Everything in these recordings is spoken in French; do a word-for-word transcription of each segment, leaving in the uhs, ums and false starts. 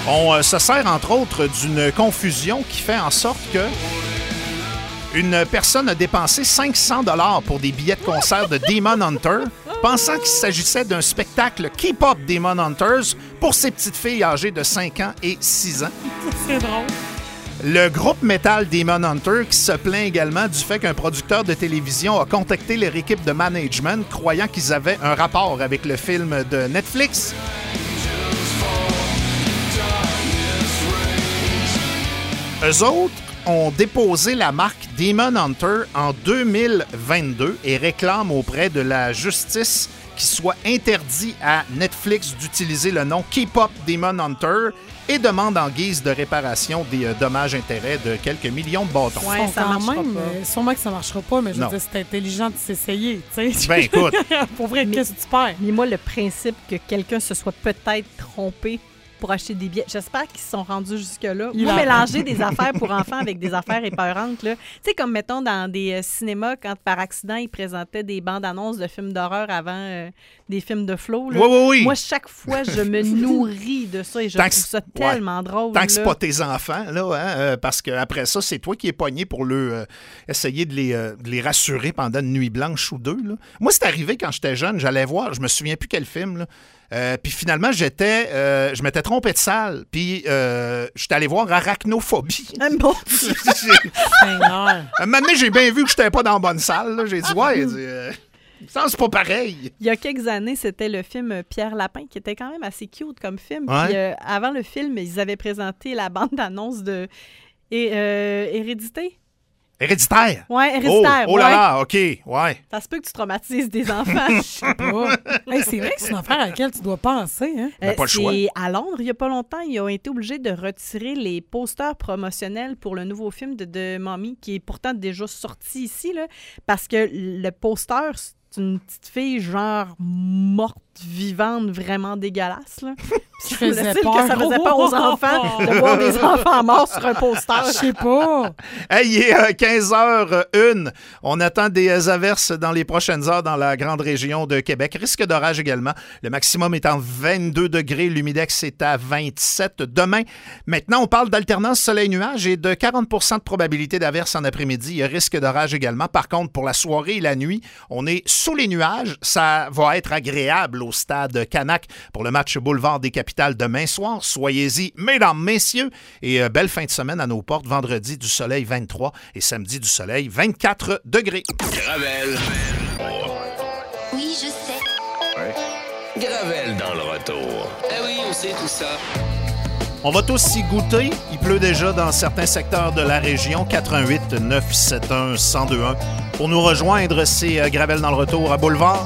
On euh, se sert entre autres d'une confusion qui fait en sorte que une personne a dépensé cinq cents dollars pour des billets de concert de Demon Hunter, pensant qu'il s'agissait d'un spectacle K-pop Demon Hunters pour ses petites filles âgées de cinq ans et six ans. C'est drôle. Le groupe métal Demon Hunter qui se plaint également du fait qu'un producteur de télévision a contacté leur équipe de management croyant qu'ils avaient un rapport avec le film de Netflix. Eux autres ont déposé la marque Demon Hunter en deux mille vingt-deux et réclament auprès de la justice qu'il soit interdit à Netflix d'utiliser le nom K-pop Demon Hunter et demande en guise de réparation des euh, dommages-intérêts de quelques millions de bâtons. Ouais, ça marchera même, pas. Euh, sûrement que ça marchera pas, mais je veux dire, c'est intelligent de s'essayer. T'sais. Ben écoute. Pour vrai, mais, qu'est-ce que tu perds? Mais moi, le principe que quelqu'un se soit peut-être trompé pour acheter des billets. J'espère qu'ils se sont rendus jusque-là. Il Moi, a... mélanger des affaires pour enfants avec des affaires épeurantes, là. Tu sais, comme, mettons, dans des euh, cinémas, quand par accident, ils présentaient des bandes-annonces de films d'horreur avant euh, des films de flow. Là. Oui, oui, oui. Moi, chaque fois, je me nourris de ça et je Tant trouve que... ça tellement ouais. drôle. Tant que c'est là. pas tes enfants, là, hein, euh, parce qu'après ça, c'est toi qui es pogné pour le, euh, essayer de les, euh, de les rassurer pendant une nuit blanche ou deux. Là. Moi, c'est arrivé quand j'étais jeune, j'allais voir, je me souviens plus quel film, là. Euh, puis finalement, j'étais, euh, je m'étais trompé de salle. Puis euh, j'étais allé voir Arachnophobie. Ah, bon. Un moment donné, j'ai bien vu que j'étais pas dans la bonne salle. Là. J'ai dit, ouais, euh, ça, c'est pas pareil. Il y a quelques années, c'était le film Pierre Lapin, qui était quand même assez cute comme film. Ouais. Puis euh, avant le film, ils avaient présenté la bande-annonce de et, euh, Hérédité. Héréditaire? Oui, Héréditaire. Oh, oh là ouais. là, OK, ouais. Ça se peut que tu traumatises des enfants. Je sais pas. Hey, c'est vrai que c'est une affaire à laquelle tu dois penser. Hein? Ben, pas le choix. C'est à Londres, il n'y a pas longtemps, ils ont été obligés de retirer les posters promotionnels pour le nouveau film de, de Mommy, qui est pourtant déjà sorti ici, là, parce que le poster, c'est une petite fille genre morte, vivante, vraiment dégueulasse. Là. Qui faisait peur. Que ça faisait peur aux enfants de voir des enfants morts sur un poster. Je sais pas. Hey, il est euh, quinze heures une. On attend des averses dans les prochaines heures dans la grande région de Québec. Risque d'orage également. Le maximum est en vingt-deux degrés. L'humidex est à vingt-sept. Demain, maintenant, on parle d'alternance soleil-nuage et de quarante pour cent de probabilité d'averse en après-midi. Il y a risque d'orage également. Par contre, pour la soirée et la nuit, on est sous les nuages. Ça va être agréable au stade Canac pour le match Boulevard des Capitales demain soir. Soyez-y, mesdames, messieurs. Et euh, belle fin de semaine à nos portes. Vendredi, du soleil vingt-trois et samedi, du soleil vingt-quatre degrés. Gravel. Oui, je sais. Ouais. Gravel dans le retour. Eh oui, on sait tout ça. On va tous y goûter. Il pleut déjà dans certains secteurs de la région. quatre un huit neuf sept un un zéro deux un. Pour nous rejoindre, c'est euh, Gravel dans le retour à Boulevard.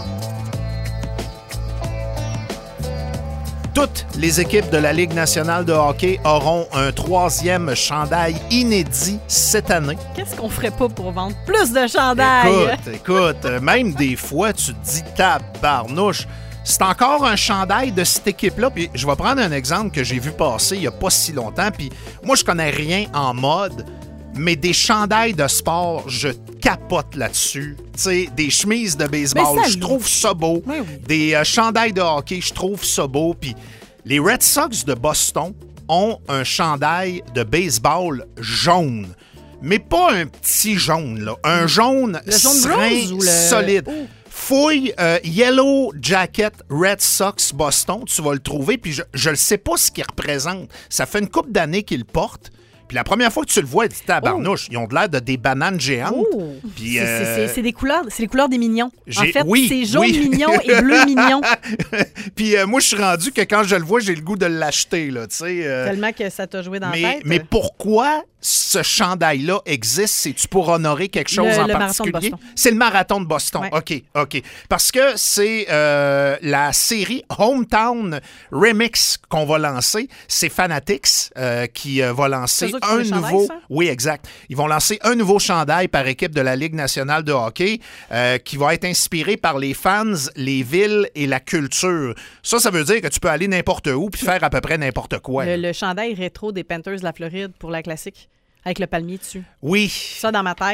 Toutes les équipes de la Ligue nationale de hockey auront un troisième chandail inédit cette année. Qu'est-ce qu'on ferait pas pour vendre plus de chandails? Écoute, écoute, même des fois, tu te dis tabarnouche. C'est encore un chandail de cette équipe-là. Puis je vais prendre un exemple que j'ai vu passer il n'y a pas si longtemps. Puis moi, je connais rien en mode, mais des chandails de sport, je capote là-dessus. Tu sais, des chemises de baseball, je trouve ça beau. Oui, oui. Des euh, chandails de hockey, je trouve ça beau. Puis les Red Sox de Boston ont un chandail de baseball jaune. Mais pas un petit jaune, là. Un jaune, le jaune serein, bronze ou le... solide. Oh. Fouille euh, Yellow Jacket Red Sox Boston, tu vas le trouver. Puis je ne sais pas ce qu'il représente. Ça fait une couple d'années qu'il le porte. Puis la première fois que tu le vois, tu dis tabarnouche, oh. Ils ont de l'air de des bananes géantes. Oh. Puis, c'est, euh... c'est, c'est, c'est des couleurs, c'est les couleurs des mignons. En J'ai... fait, oui, c'est jaune oui. mignon et bleu mignon. Puis euh, moi, je suis rendu que quand je le vois, j'ai le goût de l'acheter. Là, euh... Tellement que ça t'a joué dans mais, la tête. Mais pourquoi ce chandail-là existe? C'est-tu pour honorer quelque chose le, en le particulier? De c'est le marathon de Boston. Ouais. OK, OK. Parce que c'est euh, la série Hometown Remix qu'on va lancer. C'est Fanatics euh, qui euh, va lancer c'est un nouveau... Ça? Oui, exact. Ils vont lancer un nouveau chandail par équipe de la Ligue nationale de hockey euh, qui va être inspiré par les fans, les villes et la culture. Ça, ça veut dire que tu peux aller n'importe où puis faire à peu près n'importe quoi. Le, le chandail rétro des Panthers de la Floride pour la classique, avec le palmier dessus. Oui. Ça, dans ma tête,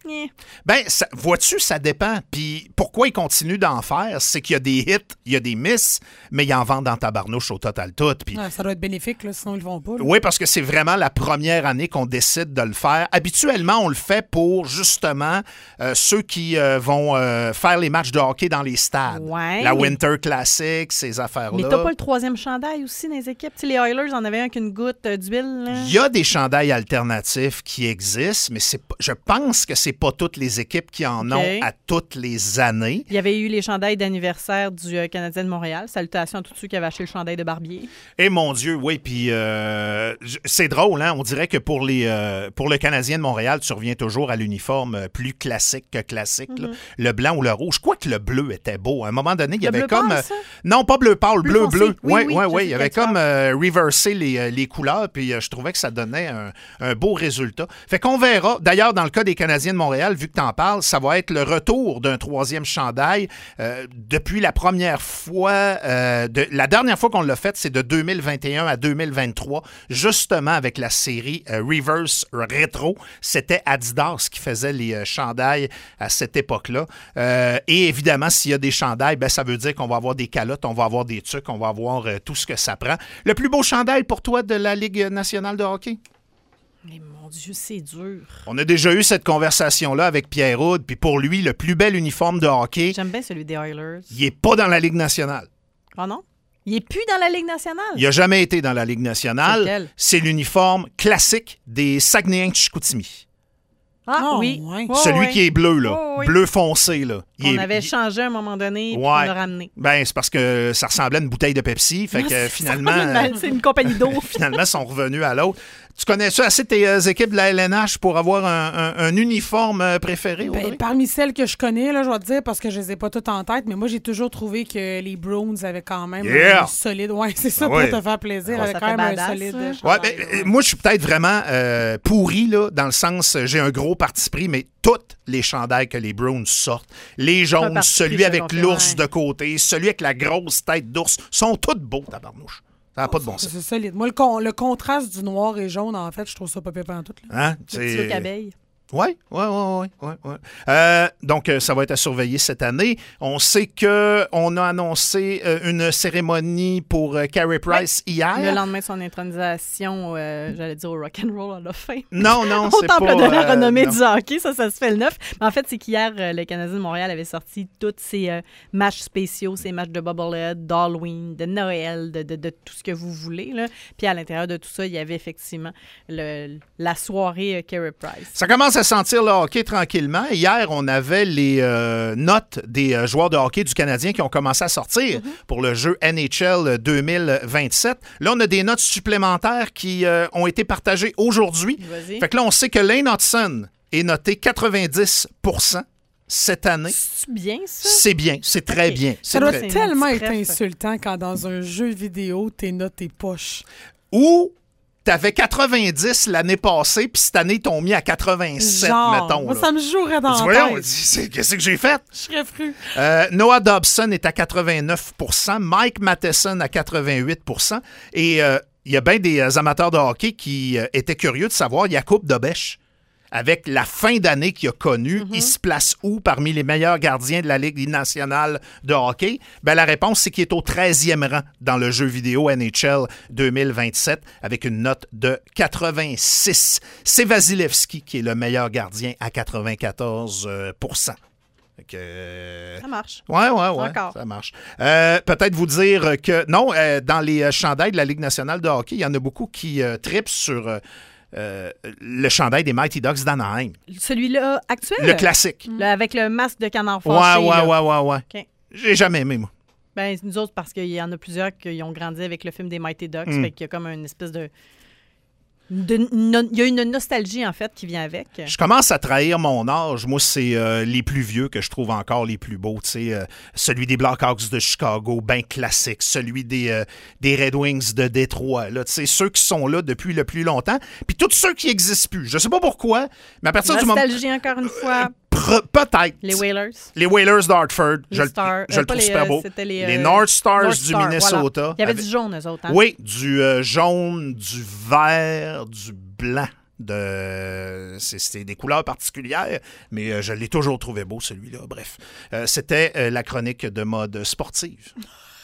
Yeah. Ben, ça, vois-tu, ça dépend. Puis pourquoi ils continuent d'en faire, c'est qu'il y a des hits, il y a des misses, mais ils en vendent dans tabarnouche au total tout. Puis... Ouais, ça doit être bénéfique, là, sinon ils le vont pas. Là. Oui, parce que c'est vraiment la première année qu'on décide de le faire. Habituellement, on le fait pour, justement, euh, ceux qui euh, vont euh, faire les matchs de hockey dans les stades. Ouais, la mais... Winter Classic, ces affaires-là. Mais t'as pas le troisième chandail aussi dans les équipes? T'sais, les Oilers en avaient un qu'une goutte euh, d'huile. Là. Il y a des chandails alternatifs qui existent, mais c'est pas, je pense que c'est pas toutes les équipes qui en okay. ont à toutes les années. Il y avait eu les chandails d'anniversaire du euh, Canadien de Montréal. Salutations à tous ceux qui avaient acheté le chandail de Barbier. Eh mon Dieu, oui. Puis euh, c'est drôle, hein? On dirait que pour, les, euh, pour le Canadien de Montréal, tu reviens toujours à l'uniforme plus classique que classique. Mm-hmm. Là. Le blanc ou le rouge. Quoi que le bleu était beau. À un moment donné, il y le avait bleu comme... pâle, euh, ça? non, pas bleu pâle, bleu, bleu. bleu. Oui, oui, oui, oui. oui. Il y avait comme euh, reversé les, les couleurs, puis euh, je trouvais que ça donnait un, un beau résultat. Fait qu'on verra. D'ailleurs, dans le cas des Canadiens de Montréal, vu que tu en parles, ça va être le retour d'un troisième chandail. Euh, depuis la première fois, euh, de, la dernière fois qu'on l'a fait, c'est de deux mille vingt et un à deux mille vingt-trois, justement avec la série euh, Reverse Retro. C'était Adidas qui faisait les euh, chandails à cette époque-là. Euh, et évidemment, s'il y a des chandails, ben, ça veut dire qu'on va avoir des calottes, on va avoir des trucs, on va avoir euh, tout ce que ça prend. Le plus beau chandail pour toi de la Ligue nationale de hockey? Mais mon Dieu, c'est dur. On a déjà eu cette conversation-là avec Pierre Houd, puis pour lui, le plus bel uniforme de hockey... J'aime bien celui des Oilers. Il n'est pas dans la Ligue nationale. Ah non? Il n'est plus dans la Ligue nationale? Il n'a jamais été dans la Ligue nationale. C'est, c'est l'uniforme classique des Saguenayens de Chicoutimi. Ah oh, oui. Ouais. Oh, Celui ouais. qui est bleu, là. Oh, oui. Bleu foncé, là. Il on est, avait il... changé à un moment donné, puis ouais. on l'a ramené. Ben, c'est parce que ça ressemblait à une bouteille de Pepsi. Fait que finalement. C'est une compagnie d'eau. Finalement, ils sont revenus à l'autre. Tu connais-tu assez tes euh, équipes de la L N H pour avoir un, un, un uniforme euh, préféré, Audrey? Ben, parmi celles que je connais, là, je vais te dire, parce que je les ai pas toutes en tête, mais moi, j'ai toujours trouvé que les Bruins avaient quand même yeah. un solide... Ouais, c'est ça, ah, pour ouais. te faire plaisir. Oh, avec quand même badass, un solide... Ouais, ben, euh, moi, je suis peut-être vraiment euh, pourri, là, dans le sens, j'ai un gros parti pris, mais toutes les chandails que les Bruins sortent, les jaunes, celui avec l'ours de côté, celui avec la grosse tête d'ours, sont tous beaux, tabarnouche. Ça n'a pas de bon sens. C'est solide. Moi, le, con- le contraste du noir et jaune, en fait, je trouve ça pas pépin en tout. Là. Hein? Le petit look abeille. Oui, oui, oui, oui. Ouais. Euh, donc, euh, ça va être à surveiller cette année. On sait qu'on a annoncé euh, une cérémonie pour euh, Carey Price ouais. hier. Le lendemain de son intronisation, euh, j'allais dire au Rock'n'Roll Hall of Fame. Non, non, au c'est temple pas... de la euh, renommée non. du hockey, ça, ça se fait le neuf. Mais en fait, c'est qu'hier, euh, le Canadien de Montréal avait sorti tous ses euh, matchs spéciaux, ses matchs de Bubblehead, d'Halloween, de Noël, de, de, de tout ce que vous voulez. Là. Puis à l'intérieur de tout ça, il y avait effectivement le, la soirée euh, Carey Price. Ça commence à sentir le hockey tranquillement. Hier, on avait les euh, notes des euh, joueurs de hockey du Canadien qui ont commencé à sortir mm-hmm. pour le jeu N H L deux mille vingt-sept. Là, on a des notes supplémentaires qui euh, ont été partagées aujourd'hui. Vas-y. Fait que là, on sait que Lane Hudson est noté quatre-vingt-dix pour cent cette année. C'est bien, ça? C'est bien. C'est très okay. bien. Ça c'est doit très... tellement être insultant quand dans un jeu vidéo, tes notes tes poches. Ou... T'avais quatre-vingt-dix l'année passée, puis cette année, ils t'ont mis à quatre-vingt-sept, Genre, mettons. Moi, là. ça me jouerait dans dis, la voyons, tête. dis, qu'est-ce que j'ai fait? Je serais fru. Euh, Noah Dobson est à quatre-vingt-neuf pour cent, Mike Matheson à quatre-vingt-huit pour cent, et il euh, y a bien des euh, amateurs de hockey qui euh, étaient curieux de savoir Jakub Dobeš. Avec la fin d'année qu'il a connue, mm-hmm. il se place où parmi les meilleurs gardiens de la Ligue nationale de hockey? Ben, la réponse, c'est qu'il est au treizième rang dans le jeu vidéo N H L deux mille vingt-sept avec une note de quatre-vingt-six. C'est Vasilevski qui est le meilleur gardien à quatre-vingt-quatorze pour cent. Que, euh... Ça marche. Oui, oui, oui. Encore. Ça marche. Euh, peut-être vous dire que, non, euh, dans les chandails de la Ligue nationale de hockey, il y en a beaucoup qui euh, tripent sur... Euh, Euh, le chandail des Mighty Ducks d'Anaheim. Celui-là actuel? Le classique. Le, avec le masque de canard Ouais, fâché. ouais, là. ouais, ouais, ouais. Okay. J'ai jamais aimé, moi. Ben, nous autres, parce qu'il y en a plusieurs qui ont grandi avec le film des Mighty Ducks. Mm. Fait qu'il y a comme une espèce de... De, no, il y a une nostalgie, en fait, qui vient avec. Je commence à trahir mon âge. Moi, c'est euh, les plus vieux que je trouve encore les plus beaux. Euh, celui des Blackhawks de Chicago, bien classique. Celui des, euh, des Red Wings de Détroit. Là, ceux qui sont là depuis le plus longtemps. Puis tous ceux qui n'existent plus. Je sais pas pourquoi, mais à partir nostalgie, du moment... encore une fois. Pre- peut-être. Les Whalers. Les Whalers d'Hartford. Les je Stars. je euh, le trouve les, super beau. Les, les euh, North Stars North du Star, Minnesota. Voilà. Il y avait avec... du jaune, eux autres. Hein? Oui, du euh, jaune, du vert, du blanc De... C'est, c'est des couleurs particulières, mais euh, je l'ai toujours trouvé beau, celui-là. Bref, euh, c'était euh, la chronique de mode sportive.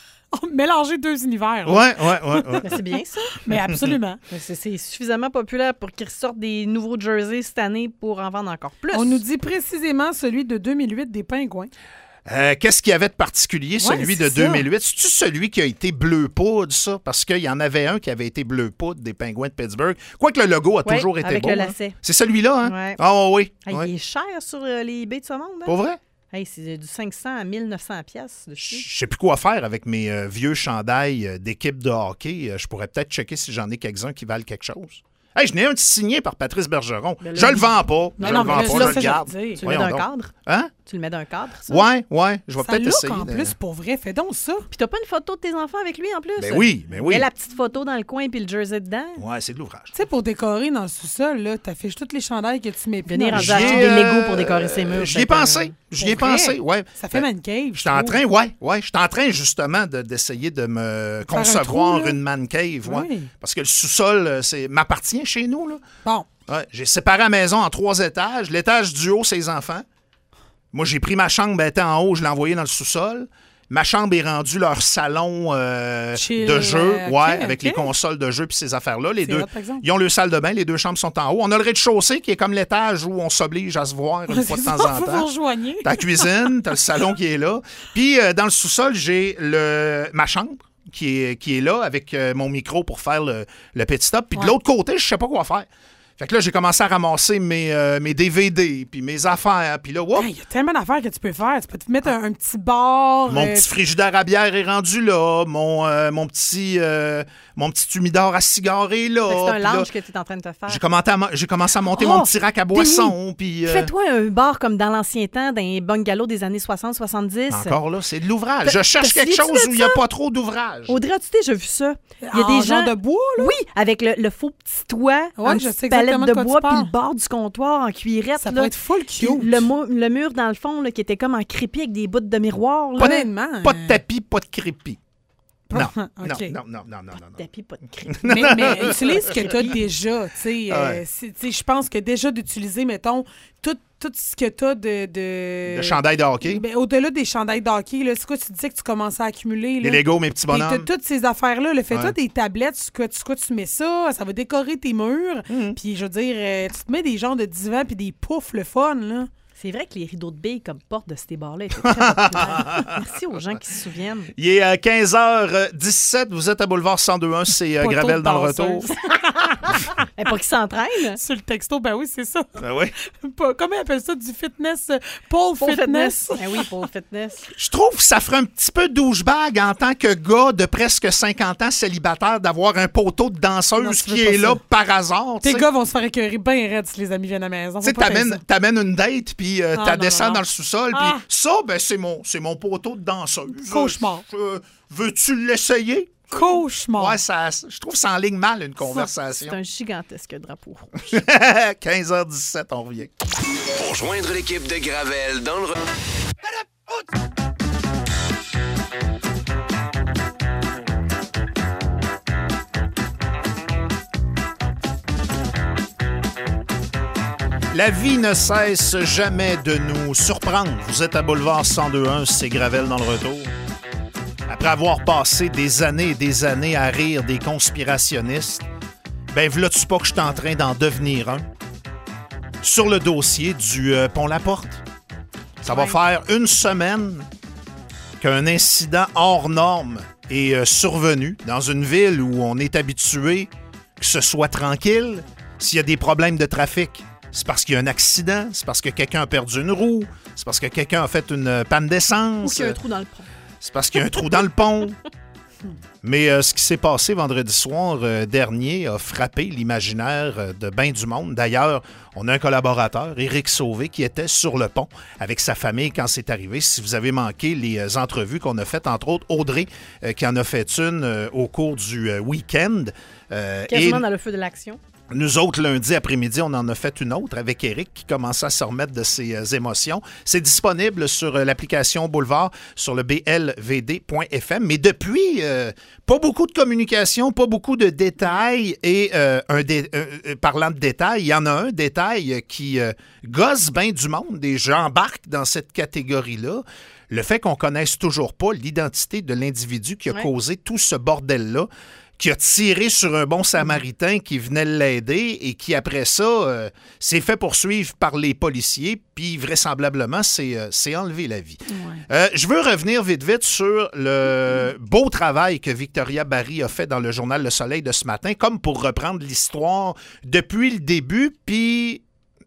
Mélanger deux univers. Oui, oui, oui. Ouais. Mais c'est bien ça. Mais absolument. Mais c'est, c'est suffisamment populaire pour qu'ils ressortent des nouveaux jerseys cette année pour en vendre encore plus. On nous dit précisément celui de deux mille huit des Pingouins. Euh, qu'est-ce qu'il y avait de particulier, celui c'est de ça. deux mille huit? C'est-tu celui qui a été bleu poudre, ça? Parce qu'il y en avait un qui avait été bleu poudre des Pingouins de Pittsburgh. Quoique le logo a Ouais, toujours été avec beau. le hein. lacet. C'est celui-là, hein? Ouais. Ah oui. Hey, oui. Il est cher sur euh, les eBay de ce monde. Hein? Pas vrai? Hey, c'est du cinq cents à mille neuf cents piastres Je dessus. sais plus quoi faire avec mes euh, vieux chandails euh, d'équipe de hockey. Euh, je pourrais peut-être checker si j'en ai quelques-uns qui valent quelque chose. Hey, je n'ai un signé par Patrice Bergeron. Mais là, je le il- vends pas. Non, je non, le mais vends là, pas, ça, je ça, le je garde. veux dire. Tu le mets Voyons dans un donc. cadre? Hein? Tu le mets dans un cadre, ça? Ouais, ouais. Je vais Ça peut-être look essayer. en de- plus, pour vrai. Fais donc ça. Puis t'as pas une photo de tes enfants avec lui en plus? Ben oui, ben oui. Il y a la petite photo dans le coin puis le jersey dedans. Ouais, c'est de l'ouvrage. Tu sais, pour décorer dans le sous-sol, là, t'affiches tous les chandails que tu mets. puis Venir dans en le J'y acheter ai, des euh, Legos pour décorer ses murs. J'y ai Fait que- pensé. J'y ai Pour vrai? pensé, ouais. Ça fait man cave. J'étais en train, ouais, ouais. J'étais en train justement de- d'essayer de me un concevoir trou, là. une man cave, ouais. Oui. Parce que le sous-sol, euh, c'est m'appartient chez nous, là. Bon. Ouais, j'ai séparé la maison en trois étages. L'étage du haut, c'est les enfants. Moi, j'ai pris ma chambre, elle était en haut, je l'ai envoyée dans le sous-sol. Ma chambre est rendue leur salon euh, Chill, de jeu, euh, ouais, ok, avec ok. les consoles de jeu puis ces affaires-là. Les C'est deux, hot, par exemple. ils ont le salle de bain, les deux chambres sont en haut. On a le rez-de-chaussée qui est comme l'étage où on s'oblige à se voir une fois de temps en Vous vous temps. rejoignez. T'as la cuisine, t'as le salon qui est là. Puis euh, dans le sous-sol, j'ai le ma chambre qui est, qui est là avec euh, mon micro pour faire le, le petit stop. Puis de Ouais. l'autre côté, je sais pas quoi faire. Fait que là, j'ai commencé à ramasser mes, euh, mes D V D, puis mes affaires. Puis là, whoop, Il y a tellement d'affaires que tu peux faire. Tu peux te mettre un, un petit bar. mon euh, petit frigidaire à bière est rendu là. Mon, euh, mon, petit, euh, mon petit humidor à cigare est là. Fait que c'est un Puis là, lounge que tu es en train de te faire. j'ai commencé, à, mo- j'ai commencé à monter Oh, mon petit rack à boisson. Puis euh, Fais-toi un bar comme dans l'ancien temps, dans les bungalows des années soixante soixante-dix. encore là, c'est de l'ouvrage. Te- Je cherche te quelque souviens-tu chose de où il n'y a ça? pas trop d'ouvrage. Audrey, as-tu déjà vu ça? Il y a en des gens... genre de bois, là. Oui, avec le, le faux petit toit, Ouais, une je petite sais palette exactement de de quoi tu bois, puis parles. le bord du comptoir en cuirette. Ça là. peut être full Puis cute. le, mu- le mur dans le fond, là, qui était comme en crépi avec des bouts de miroir. Là. Honnêtement. Pas de tapis, pas de crépi. Non, OK. non, non, non, non, non, non. Tapis, pas de crépi. mais, mais utilise ce que tu as déjà. Tu sais, euh, Ouais. c'est- tu sais, je pense que déjà d'utiliser, mettons, tout, tout ce que tu as de. de... Le chandail de hockey, Ben, au-delà des chandails de hockey, là, c'est quoi tu disais que tu commençais à accumuler? les Là? Legos, mes petits Puis bonhommes. t'as toutes ces affaires-là. Le fais-toi Ouais. des tablettes, sur quoi, sur quoi tu mets ça, ça va décorer tes murs. Mhm. Puis je veux dire, euh, tu te mets des genres de divans puis des poufs, le fun, là. C'est vrai que les rideaux de billes comme porte de ces bars-là étaient très populaires. Merci aux gens qui se souviennent. Il est euh, quinze heures dix-sept, vous êtes à Boulevard cent deux un, c'est euh, Poteau Gravel de dans le danseuse. retour. Et pour qu'ils s'entraînent. Sur le texto, ben oui, c'est ça. Ben oui. Pas- Comment ils appellent ça? Du fitness, euh, pole Pour fitness. fitness. Eh oui, pour fitness. Je trouve que ça ferait un petit peu douchebag en tant que gars de presque cinquante ans célibataire d'avoir un poteau de danseuse Non, tu veux qui pas est là ça. par hasard. Tes tu sais. gars vont se faire écœurer bien raide si les amis viennent à la maison. Tu sais, Faut pas faire t'amènes, t'amènes une date, puis euh, Ah, t'as non, descends non, non. dans le sous-sol, Ah. puis ça, ben, c'est mon, c'est mon poteau de danseuse. Cauchemar. Euh, veux-tu l'essayer? ça. Cauchemar. Ouais, ça, je trouve que ça enligne mal une C'est conversation. un gigantesque drapeau rouge. quinze heures dix-sept, on revient. Pour joindre l'équipe de Gravel dans le... re- La vie ne cesse jamais de nous surprendre. Vous êtes à Boulevard cent deux un, c'est Gravel dans le retour. Après avoir passé des années et des années à rire des conspirationnistes, ben v'là-tu pas que je suis en train d'en devenir un? Sur le dossier du euh, Pont Laporte. Ça va Ouais. faire une semaine qu'un incident hors norme est euh, survenu dans une ville où on est habitué que ce soit tranquille. S'il y a des problèmes de trafic, c'est parce qu'il y a un accident, c'est parce que quelqu'un a perdu une roue, c'est parce que quelqu'un a fait une euh, panne Ou d'essence, qu'il y a un trou dans le pont. c'est parce qu'il y a un trou dans le pont. Mais euh, ce qui s'est passé vendredi soir euh, dernier a frappé l'imaginaire euh, de bien du monde. D'ailleurs, on a un collaborateur, Éric Sauvé, qui était sur le pont avec sa famille quand c'est arrivé. Si vous avez manqué les euh, entrevues qu'on a faites, entre autres Audrey, euh, qui en a fait une euh, au cours du euh, week-end. Euh, Quasiment et- dans le feu de l'action. Nous autres, lundi après-midi, on en a fait une autre avec Éric qui commençait à se remettre de ses euh, émotions. C'est disponible sur euh, l'application Boulevard, sur le b l v d point f m. Mais depuis, euh, pas beaucoup de communication, pas beaucoup de détails. Et euh, un dé- euh, parlant de détails, il y en a un détail qui euh, gosse bien du monde. Des gens embarquent dans cette catégorie-là. Le fait qu'on connaisse toujours pas l'identité de l'individu qui a Ouais. causé tout ce bordel-là, qui a tiré sur un bon samaritain qui venait l'aider et qui, après ça, euh, s'est fait poursuivre par les policiers, puis vraisemblablement, s'est euh, s'est enlevé la vie. Ouais. Euh, je veux revenir vite, vite sur le beau travail que Victoria Barry a fait dans le journal Le Soleil de ce matin, comme pour reprendre l'histoire depuis le début, puis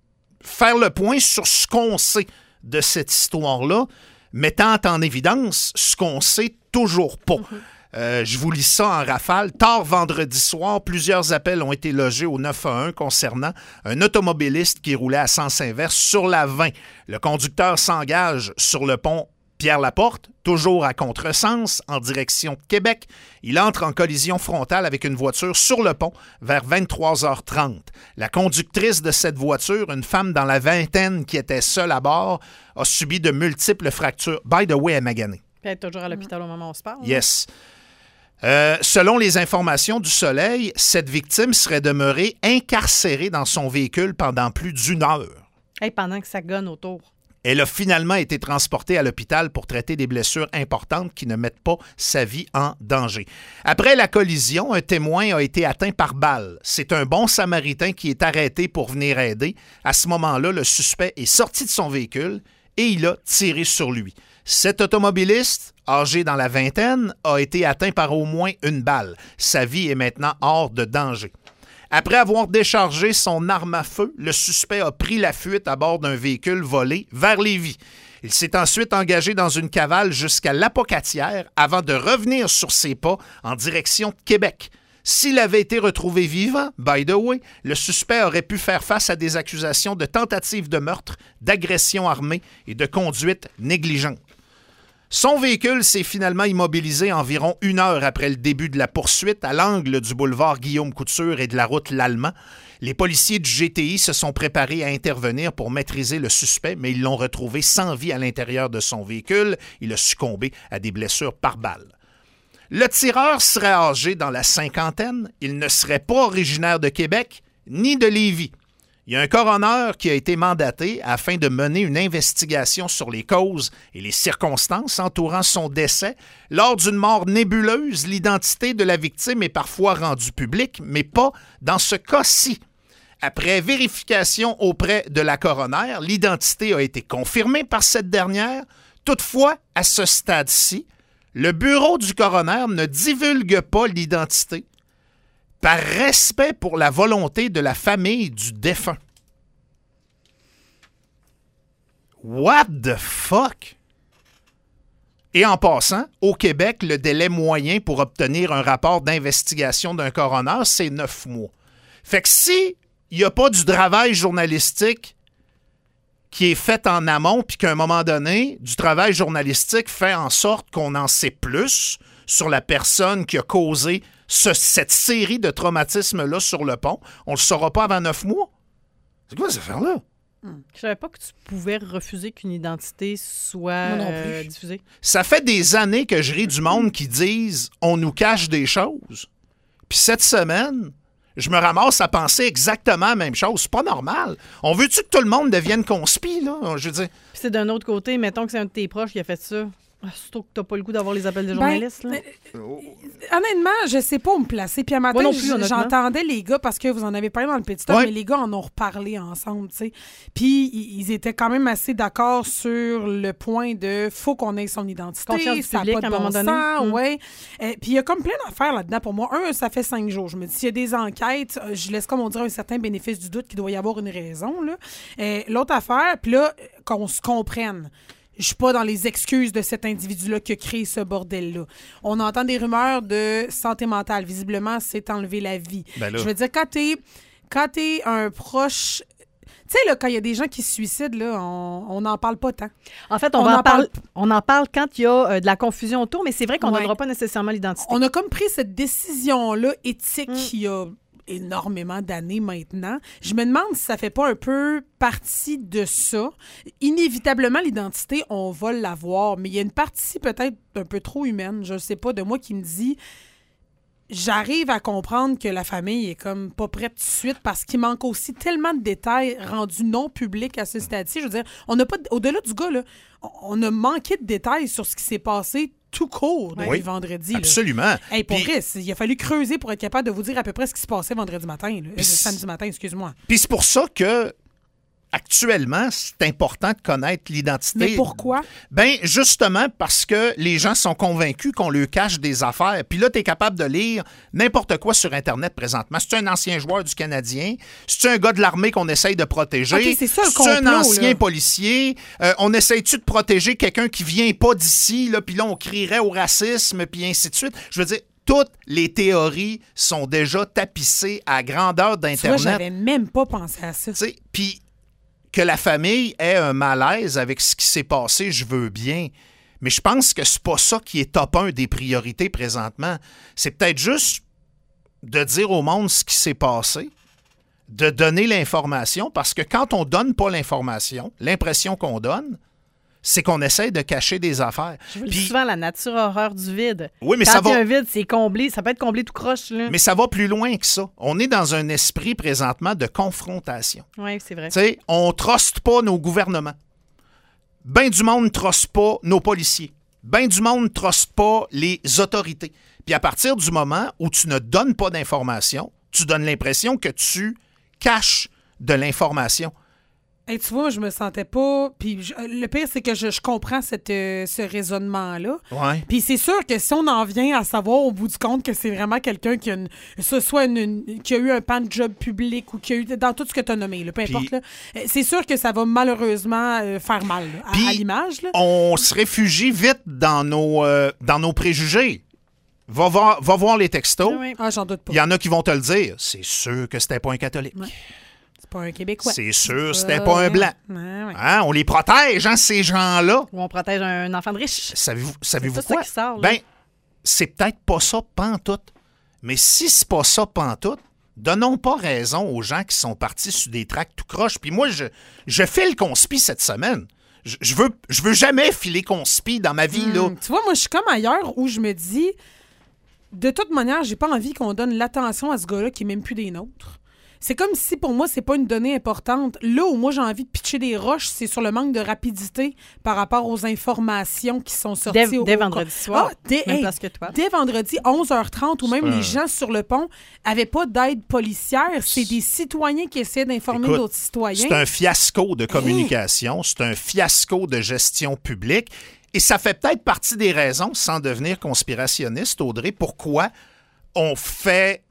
faire le point sur ce qu'on sait de cette histoire-là, mettant en évidence ce qu'on sait toujours pas. Euh, je vous lis ça en rafale. Tard vendredi soir, plusieurs appels ont été logés au neuf un un concernant un automobiliste qui roulait à sens inverse sur la vingt. Le conducteur s'engage sur le pont Pierre-Laporte, toujours à contresens, en direction de Québec. Il entre en collision frontale avec une voiture sur le pont vers vingt-trois heures trente. La conductrice de cette voiture, une femme dans la vingtaine qui était seule à bord, a subi de multiples fractures. By the way, elle est maganée. Puis elle est toujours à l'hôpital au moment où on se parle. Yes. Euh, selon les informations du Soleil, cette victime serait demeurée incarcérée dans son véhicule pendant plus d'une heure. Hey, pendant que ça gonne autour. Elle a finalement été transportée à l'hôpital pour traiter des blessures importantes qui ne mettent pas sa vie en danger. Après la collision, un témoin a été atteint par balle. C'est un bon samaritain qui est arrêté pour venir aider. À ce moment-là, le suspect est sorti de son véhicule et il a tiré sur lui. Cet automobiliste, âgé dans la vingtaine, a été atteint par au moins une balle. Sa vie est maintenant hors de danger. Après avoir déchargé son arme à feu, le suspect a pris la fuite à bord d'un véhicule volé vers Lévis. Il s'est ensuite engagé dans une cavale jusqu'à l'Apocatière avant de revenir sur ses pas en direction de Québec. S'il avait été retrouvé vivant, by the way, le suspect aurait pu faire face à des accusations de tentative de meurtre, d'agression armée et de conduite négligente. Son véhicule s'est finalement immobilisé environ une heure après le début de la poursuite à l'angle du boulevard Guillaume-Couture et de la route Lallemand. Les policiers du G T I se sont préparés à intervenir pour maîtriser le suspect, mais ils l'ont retrouvé sans vie à l'intérieur de son véhicule. Il a succombé à des blessures par balle. Le tireur serait âgé dans la cinquantaine. Il ne serait pas originaire de Québec ni de Lévis. Il y a un coroner qui a été mandaté afin de mener une investigation sur les causes et les circonstances entourant son décès. Lors d'une mort nébuleuse, l'identité de la victime est parfois rendue publique, mais pas dans ce cas-ci. Après vérification auprès de la coroner, l'identité a été confirmée par cette dernière. Toutefois, à ce stade-ci, le bureau du coroner ne divulgue pas l'identité par respect pour la volonté de la famille du défunt. What the fuck? Et en passant, au Québec, le délai moyen pour obtenir un rapport d'investigation d'un coroner, c'est neuf mois. Fait que si il n'y a pas du travail journalistique qui est fait en amont, puis qu'à un moment donné, du travail journalistique fait en sorte qu'on en sait plus sur la personne qui a causé ce, cette série de traumatismes-là sur le pont, on ne le saura pas avant neuf mois. C'est quoi cette affaire-là? Je savais pas que tu pouvais refuser qu'une identité soit Moi non plus. euh, diffusée. Ça fait des années que je ris du monde qui disent « on nous cache des choses ». Puis cette semaine, je me ramasse à penser exactement la même chose. C'est pas normal. On veut-tu que tout le monde devienne conspi, là? Je veux dire... Puis c'est d'un autre côté, mettons que c'est un de tes proches qui a fait ça. Ah, surtout que t'as pas le goût d'avoir les appels des Ben, journalistes, là. Honnêtement, je sais pas où me placer. Puis un matin, Moi non plus, j- honnêtement. j'entendais les gars, parce que vous en avez parlé dans le petit stop, Ouais. mais les gars en ont reparlé ensemble, tu sais. Puis i- ils étaient quand même assez d'accord sur le point de faut qu'on ait son identité, Confiance du ça a public, pas de à un bon moment donné. sens, Mm. ouais. Euh, puis il y a comme plein d'affaires là-dedans pour moi. Un, ça fait cinq jours. Je me dis, s'il y a des enquêtes, euh, je laisse comme on dirait un certain bénéfice du doute qu'il doit y avoir une raison, là. Euh, L'autre affaire, puis là, euh, qu'on se comprenne. Je suis pas dans les excuses de cet individu-là qui a créé ce bordel-là. On entend des rumeurs de santé mentale. Visiblement, c'est enlever la vie. Ben là. Je veux dire, quand t'es, quand t'es un proche... Tu sais, là, quand il y a des gens qui se suicident, là, on n'en parle pas tant. En fait, on, On va en en parle, parle- on en parle quand il y a euh, de la confusion autour, mais c'est vrai qu'on ne Ouais. donnera pas nécessairement l'identité. On a comme pris cette décision-là éthique Mm. il y a énormément d'années maintenant. Je me demande si ça fait pas un peu partie de ça. Inévitablement, l'identité, on va l'avoir, mais il y a une partie peut-être un peu trop humaine, je ne sais pas, de moi qui me dit... J'arrive à comprendre que la famille est comme pas prête tout de suite parce qu'il manque aussi tellement de détails rendus non publics à ce stade-ci. Je veux dire, on n'a pas, au-delà du gars, là, on a manqué de détails sur ce qui s'est passé tout court depuis oui, vendredi. Absolument. Là. Hey, pour Puis, vrai, il a fallu creuser pour être capable de vous dire à peu près ce qui se passait vendredi matin. Là. Euh, samedi matin, excuse-moi. Puis c'est pour ça que actuellement, c'est important de connaître l'identité. Mais pourquoi? Ben justement parce que les gens sont convaincus qu'on leur cache des affaires. Puis là, tu es capable de lire n'importe quoi sur Internet présentement. C'est un ancien joueur du Canadien? C'est un gars de l'armée qu'on essaye de protéger? Okay, c'est ça, le C'est un complot, ancien là. policier? Euh, on essaye-tu de protéger quelqu'un qui vient pas d'ici? Là, puis là, on crierait au racisme, puis ainsi de suite. Je veux dire, toutes les théories sont déjà tapissées à grandeur Tu vois, d'Internet. j'avais même pas pensé à ça. Tu sais, puis que la famille ait un malaise avec ce qui s'est passé, je veux bien. Mais je pense que c'est pas ça qui est top un des priorités présentement. C'est peut-être juste de dire au monde ce qui s'est passé, de donner l'information, parce que quand on donne pas l'information, l'impression qu'on donne, c'est qu'on essaie de cacher des affaires. Je veux Puis- souvent la nature horreur du vide. Oui, mais Quand ça il y a va... un vide, c'est comblé. Ça peut être comblé tout croche. Là. Mais ça va plus loin que ça. On est dans un esprit présentement de confrontation. Oui, c'est vrai. Tu sais, on truste pas nos gouvernements. Ben du monde ne truste pas nos policiers. Ben du monde ne truste pas les autorités. Puis à partir du moment où tu ne donnes pas d'informations, tu donnes l'impression que tu caches de l'information. Hey, tu vois, je me sentais pas. Puis je- le pire, c'est que je, je comprends cette, euh, ce raisonnement-là. Ouais. Puis c'est sûr que si on en vient à savoir au bout du compte que c'est vraiment quelqu'un qui a, une, ce soit une, une- qui a eu un pan de job public ou qui a eu dans tout ce que tu as nommé, là, peu Puis- importe, là, euh, c'est sûr que ça va malheureusement euh, faire mal là, à, Puis- à l'image. Là. On se réfugie vite dans nos, euh, dans nos préjugés. Va voir, va voir les textos. Ah oui. Ah, j'en doute pas. Il y en a qui vont te le dire. C'est sûr que c'était pas un catholique. Ouais. C'est pas un Québécois. C'est sûr que c'était Euh, pas un blanc. ouais, ouais. Hein? On les protège, hein, ces gens-là. Ou on protège un enfant de riche. Savez-vous, savez-vous tout ça quoi? qui sort, là. Ben, c'est peut-être pas ça pantoute. Mais si c'est pas ça pantoute, donnons pas raison aux gens qui sont partis sur des tracts tout croche. Puis moi, je, je file conspi cette semaine. Je, je veux, je veux jamais filer conspi dans ma vie, là. Hum, tu vois, moi, je suis comme ailleurs où je me dis, de toute manière, j'ai pas envie qu'on donne l'attention à ce gars-là qui est même plus des nôtres. C'est comme si, pour moi, c'est pas une donnée importante. Là où moi, j'ai envie de pitcher des roches, c'est sur le manque de rapidité par rapport aux informations qui sont sorties. Dès, au, dès au- vendredi soir. Ah, dès, Même hey, place que toi. dès vendredi, onze heures trente, ou même C'est un- les gens sur le pont avaient pas d'aide policière. C'est des citoyens qui essaient d'informer Écoute, d'autres citoyens. C'est un fiasco de communication, c'est un fiasco de gestion publique. Et ça fait peut-être partie des raisons, sans devenir conspirationniste, Audrey, pourquoi on fait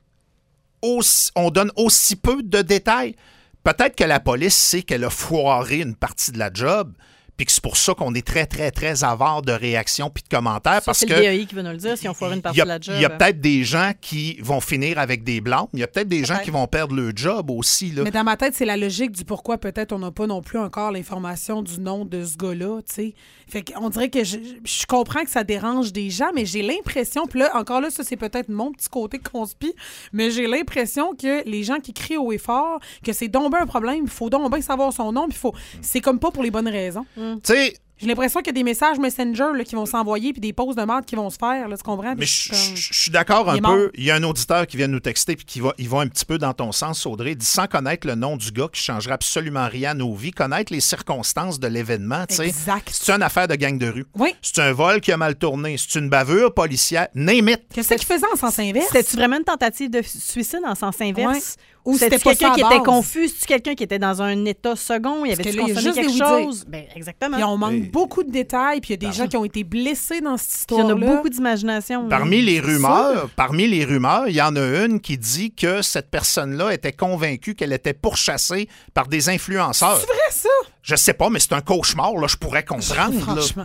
aussi, on donne aussi peu de détails. Peut-être que la police sait qu'elle a foiré une partie de la job, puis que c'est pour ça qu'on est très, très, très avare de réactions puis de commentaires. Ça, parce c'est que le D A I qui va nous le dire si on foire une il partie y a, de la job. il y a peut-être des gens qui vont finir avec des blâmes. Il y a peut-être des gens Peut-être. qui vont perdre leur job aussi. Là. Mais dans ma tête, c'est la logique du pourquoi peut-être on n'a pas non plus encore l'information du nom de ce gars-là, tu sais. Fait qu'on dirait que je, je comprends que ça dérange des gens, mais j'ai l'impression, puis là, encore là, ça, c'est peut-être mon petit côté conspi, mais j'ai l'impression que les gens qui crient haut et fort que c'est donc bien un problème, il faut donc bien savoir son nom, puis faut... c'est comme pas pour les bonnes raisons. Tu sais, J'ai l'impression qu'il y a des messages Messenger là, qui vont s'envoyer puis des posts de merde qui vont se faire, là, tu comprends? mais Puis je comme- je- je suis d'accord Il un est peu. mort. Il y a un auditeur qui vient nous texter puis qui va, il va un petit peu dans ton sens, Audrey. Il dit sans connaître le nom du gars qui changerait absolument rien à nos vies, connaître les circonstances de l'événement. tu sais. Exact. C'est une affaire de gang de rue. Oui. C'est un vol qui a mal tourné. C'est une bavure policière. Name it. Qu'est-ce qu'il faisait en sens inverse? C'était-tu vraiment une tentative de suicide en sens inverse? Ou Ou c'était c'était pas quelqu'un ça à qui était base? confus? C'est-tu quelqu'un qui était dans un état second? Il Parce avait-tu que là, il y a consommé juste quelque des chose? Ben, exactement. Puis on manque Oui. beaucoup de détails, puis il y a des gens qui ont été blessés dans cette Puis il y en histoire-là. a beaucoup d'imagination. Parmi les c'est rumeurs, parmi les rumeurs, il y en a une qui dit que cette personne-là était convaincue qu'elle était pourchassée par des influenceurs. C'est vrai, ça? Je sais pas, mais c'est un cauchemar, là, je pourrais comprendre. là. Franchement.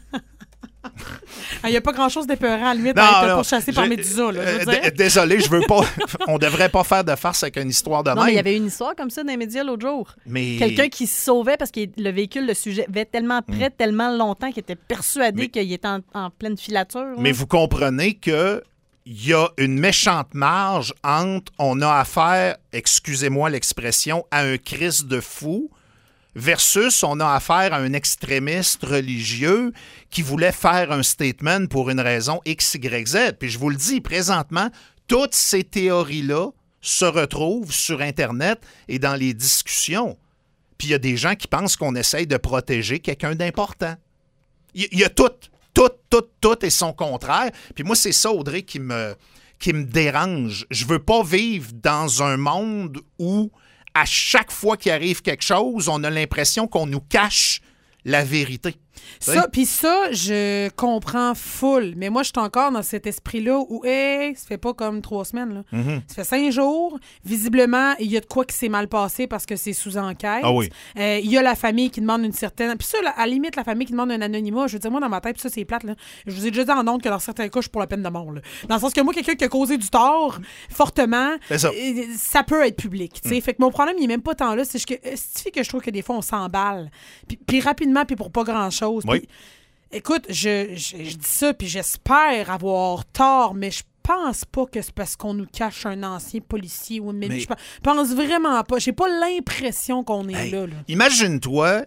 Il n'y a pas grand-chose d'épeurant, à la limite, Non, à être non, pourchassé par je- Médusa. Là, je veux euh, dire. d- Désolé, je veux pas. On devrait pas faire de farce avec une histoire de Non, même. mais il y avait une histoire comme ça dans les médias l'autre jour. Mais- Quelqu'un qui se sauvait parce que le véhicule le suivait tellement près, tellement longtemps qu'il était persuadé Mais- qu'il était en, en pleine filature. Mais là. vous comprenez que il y a une méchante marge entre on a affaire, excusez-moi l'expression, à un Christ de fou versus on a affaire à un extrémiste religieux qui voulait faire un statement pour une raison X, Y, Z. Puis je vous le dis, présentement, toutes ces théories-là se retrouvent sur Internet et dans les discussions. Puis il y a des gens qui pensent qu'on essaye de protéger quelqu'un d'important. Il y, y a tout, tout, tout, tout et son contraire. Puis moi, c'est ça, Audrey, qui me, qui me dérange. Je veux pas vivre dans un monde où, à chaque fois qu'il arrive quelque chose, on a l'impression qu'on nous cache la vérité. Ça, puis ça, je comprends full. Mais moi, je suis encore dans cet esprit-là où, hey, ça fait pas comme trois semaines, là. Mm-hmm. Ça fait cinq jours. Visiblement, il y a de quoi qui s'est mal passé parce que c'est sous enquête. Ah oui. Euh, il y a la famille qui demande une certaine... Puis ça, là, à la limite, la famille qui demande un anonymat, je veux dire, moi, dans ma tête, puis ça, c'est plate, là. Je vous ai déjà dit en honte que dans certains cas, je suis pour la peine de mort, là. Dans le sens que moi, quelqu'un qui a causé du tort fortement, ça. Euh, ça peut être public, tu sais. Mm. Fait que mon problème, il est même pas tant là. C'est que, c'est que je trouve que des fois, on s'emballe. Puis, puis rapidement, puis pour pas grand-chose. Oui. Puis, écoute, je, je, je dis ça, puis j'espère avoir tort, mais je pense pas que c'est parce qu'on nous cache un ancien policier ou une mais... Je pense vraiment pas. J'ai pas l'impression qu'on est hey, là, là. Imagine-toi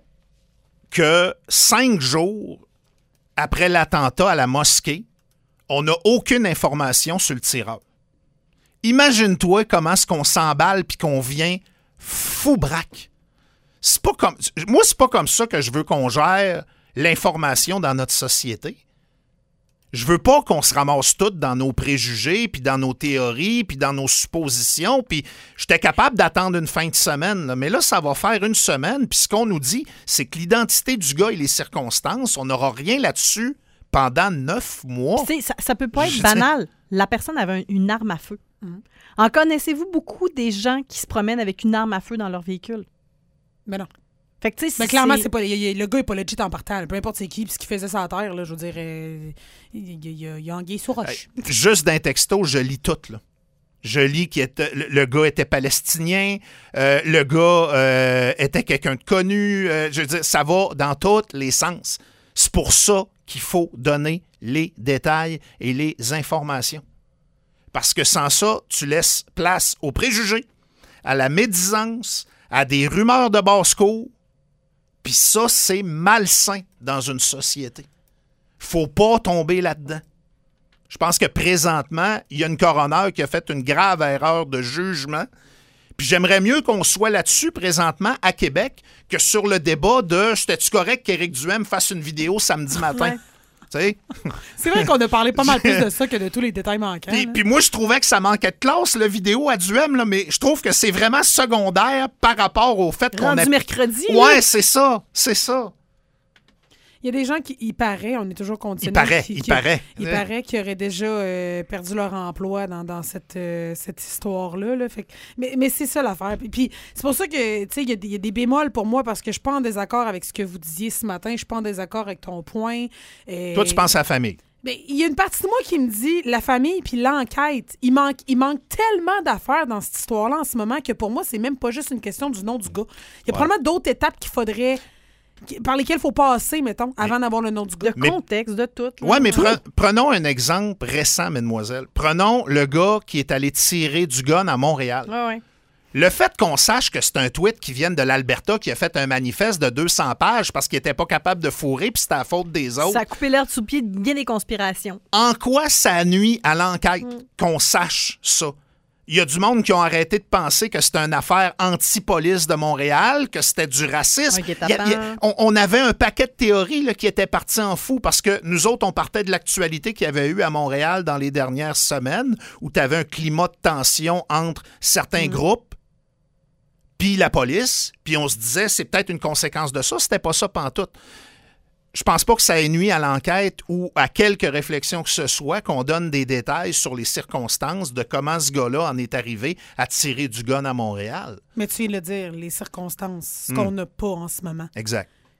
que cinq jours après l'attentat à la mosquée, on n'a aucune information sur le tireur. Imagine-toi comment est-ce qu'on s'emballe puis qu'on vient fou braque. C'est pas comme... Moi, c'est pas comme ça que je veux qu'on gère l'information dans notre société. Je veux pas qu'on se ramasse toutes dans nos préjugés, puis dans nos théories, puis dans nos suppositions, puis j'étais capable d'attendre une fin de semaine, là. Mais là, ça va faire une semaine, puis ce qu'on nous dit, c'est que l'identité du gars et les circonstances, on n'aura rien là-dessus pendant neuf mois. Tu sais, ça, ça peut pas être Je banal. La personne avait un- une arme à feu. Mhm. En connaissez-vous beaucoup des gens qui se promènent avec une arme à feu dans leur véhicule? Mais non. Fait que, tu sais, Mais si clairement, c'est- c'est pas, y a- y a- le gars est pas legit en partant, là. Peu importe c'est qui, puis ce qu'il faisait sur la terre, là, je veux dire, euh, il y, a- y a anguille sur roche. Hey, juste d'un texto, je lis tout, là. Je lis que le, le gars était palestinien, euh, le gars euh, était quelqu'un de connu. Euh, je veux dire, ça va dans tous les sens. C'est pour ça qu'il faut donner les détails et les informations. Parce que sans ça, tu laisses place aux préjugés, à la médisance, à des rumeurs de basse-cour. Puis ça, c'est malsain dans une société. Faut pas tomber là-dedans. Je pense que présentement, il y a une coroner qui a fait une grave erreur de jugement. Puis j'aimerais mieux qu'on soit là-dessus présentement à Québec que sur le débat de « C'était-tu correct qu'Éric Duhem fasse une vidéo samedi matin? Ouais. » Tu sais? C'est vrai qu'on a parlé pas mal plus de ça que de tous les détails manquants. Puis, là. puis moi, je trouvais que ça manquait de classe, la vidéo à Duhem, là, mais je trouve que c'est vraiment secondaire par rapport au fait qu'on Rendu a... mercredi, là. Ouais, c'est ça, c'est ça. Il y a des gens qui, il paraît, on est toujours conditionné. Il paraît, qui- il qui- paraît. Il paraît qu'ils auraient déjà euh, perdu leur emploi dans, dans cette, euh, cette histoire-là. Là. Fait que- mais mais c'est ça l'affaire. Puis, puis c'est pour ça que, tu sais, il y, a des- il y a des bémols pour moi parce que je suis pas en désaccord avec ce que vous disiez ce matin. Je suis pas en désaccord avec ton point. Euh, Toi, tu penses à la famille. Ben, il y a une partie de moi qui me dit la famille puis l'enquête. Il manque, il manque tellement d'affaires dans cette histoire-là en ce moment que pour moi, c'est même pas juste une question du nom du gars. Il y a probablement d'autres étapes qu'il faudrait. qui- par lesquelles il faut passer, mettons, avant d'avoir le nom du gars. De Mais- contexte, de tout. là. Oui, mais pre- prenons un exemple récent, mademoiselle. Prenons le gars qui est allé tirer du gun à Montréal. Ouais, ouais. Le fait qu'on sache que c'est un tweet qui vient de l'Alberta qui a fait un manifeste de deux cents pages parce qu'il n'était pas capable de fourrer puis c'était la faute des autres, Ça a coupé l'air sous pied de bien des conspirations. en quoi ça nuit à l'enquête qu'on sache ça? Il y a du monde qui ont arrêté de penser que c'était une affaire anti-police de Montréal, que c'était du racisme. Un guet-apens. Il y a- il y a- on, on avait un paquet de théories là, qui étaient partis en fou parce que nous autres, on partait de l'actualité qu'il y avait eu à Montréal dans les dernières semaines où tu avais un climat de tension entre certains groupes puis la police, puis on se disait c'est peut-être une conséquence de ça. C'était pas ça pantoute. Je pense pas que ça ait nuit à l'enquête ou à quelque réflexion que ce soit qu'on donne des détails sur les circonstances de comment ce gars-là en est arrivé à tirer du gun à Montréal. Mais tu viens de le dire, les circonstances, ce Hmm. qu'on n'a pas en ce moment. Exact.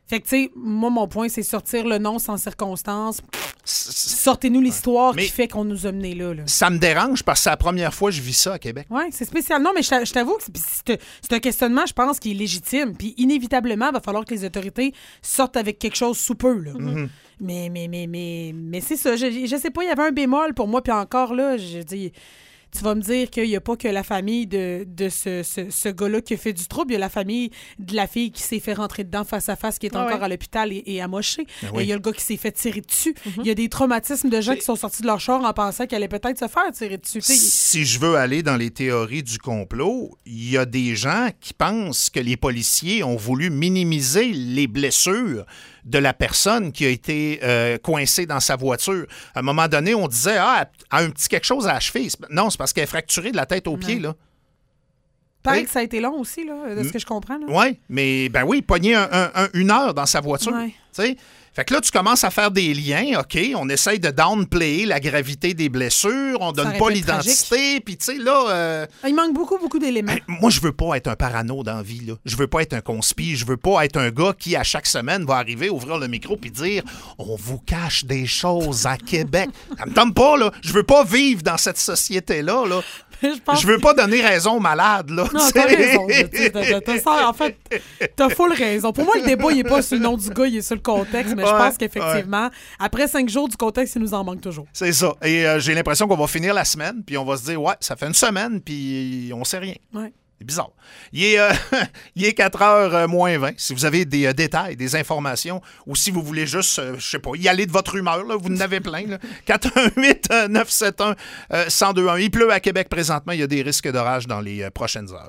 Fait que, tu sais, moi, mon point, c'est sortir le nom sans circonstance. Sortez-nous l'histoire Mais qui fait qu'on nous a menés là, là. Ça me dérange parce que c'est la première fois que je vis ça à Québec. Oui, c'est spécial. Non, mais je t'a- je t'avoue que c'est, c'est, c'est un questionnement, je pense, qui est légitime. Puis, inévitablement, il va falloir que les autorités sortent avec quelque chose sous peu, là. Mm-hmm. Mais, mais, mais, mais, mais c'est ça. Je, je sais pas, il y avait un bémol pour moi. Puis encore là, je dis... Tu vas me dire qu'il n'y a pas que la famille de, de ce, ce, ce gars-là qui a fait du trouble. Il y a la famille de la fille qui s'est fait rentrer dedans face à face, qui est Ah encore ouais. à l'hôpital et, et amoché. Ah oui. Il y a le gars qui s'est fait tirer dessus. Il y a des traumatismes de gens C'est- qui sont sortis de leur char en pensant qu'elle allait peut-être se faire tirer dessus. Tu sais, Si je veux aller dans les théories du complot, il y a des gens qui pensent que les policiers ont voulu minimiser les blessures de la personne qui a été euh, coincée dans sa voiture. À un moment donné, on disait « Ah, elle a un petit quelque chose à la cheville. » Non, c'est parce qu'elle est fracturée de la tête aux pieds, là. pareil Oui. que ça a été long aussi, là, de ce que je comprends. Là. Oui, mais ben oui, pogner un- un- un- une heure dans sa voiture. Ouais. Tu sais? Fait que là, tu commences à faire des liens, OK, on essaye de downplayer la gravité des blessures, on donne aurait pas pu être l'identité, puis tu sais, là... euh, Ah, il manque beaucoup, beaucoup d'éléments. Hey, moi, je veux pas être un parano dans la vie, là. Je veux pas être un conspi. Je veux pas être un gars qui, à chaque semaine, va arriver, ouvrir le micro puis dire « On vous cache des choses à Québec. » Ça me tente pas, là. Je veux pas vivre dans cette société-là, là. je pense Je veux pas donner raison aux malades, là. Non, tu t'as sais. raison. là, tu sais, t'as- t'as- t'as ça, en fait, t'as full raison. Pour moi, le débat, il n'est pas sur le nom du gars, il est sur le contexte, mais je Ouais, pense qu'effectivement, après cinq jours du contexte, il nous en manque toujours. C'est ça. Et euh, j'ai l'impression qu'on va finir la semaine, puis on va se dire « Ouais, ça fait une semaine, puis on sait rien. » Ouais. C'est bizarre. Il est, euh, il est quatre heures moins vingt. Si vous avez des euh, détails, des informations, ou si vous voulez juste, euh, je sais pas, y aller de votre humeur, là, vous en avez plein. Là. quatre un huit neuf sept un un zéro deux un. Il pleut à Québec présentement. Il y a des risques d'orage dans les euh, prochaines heures.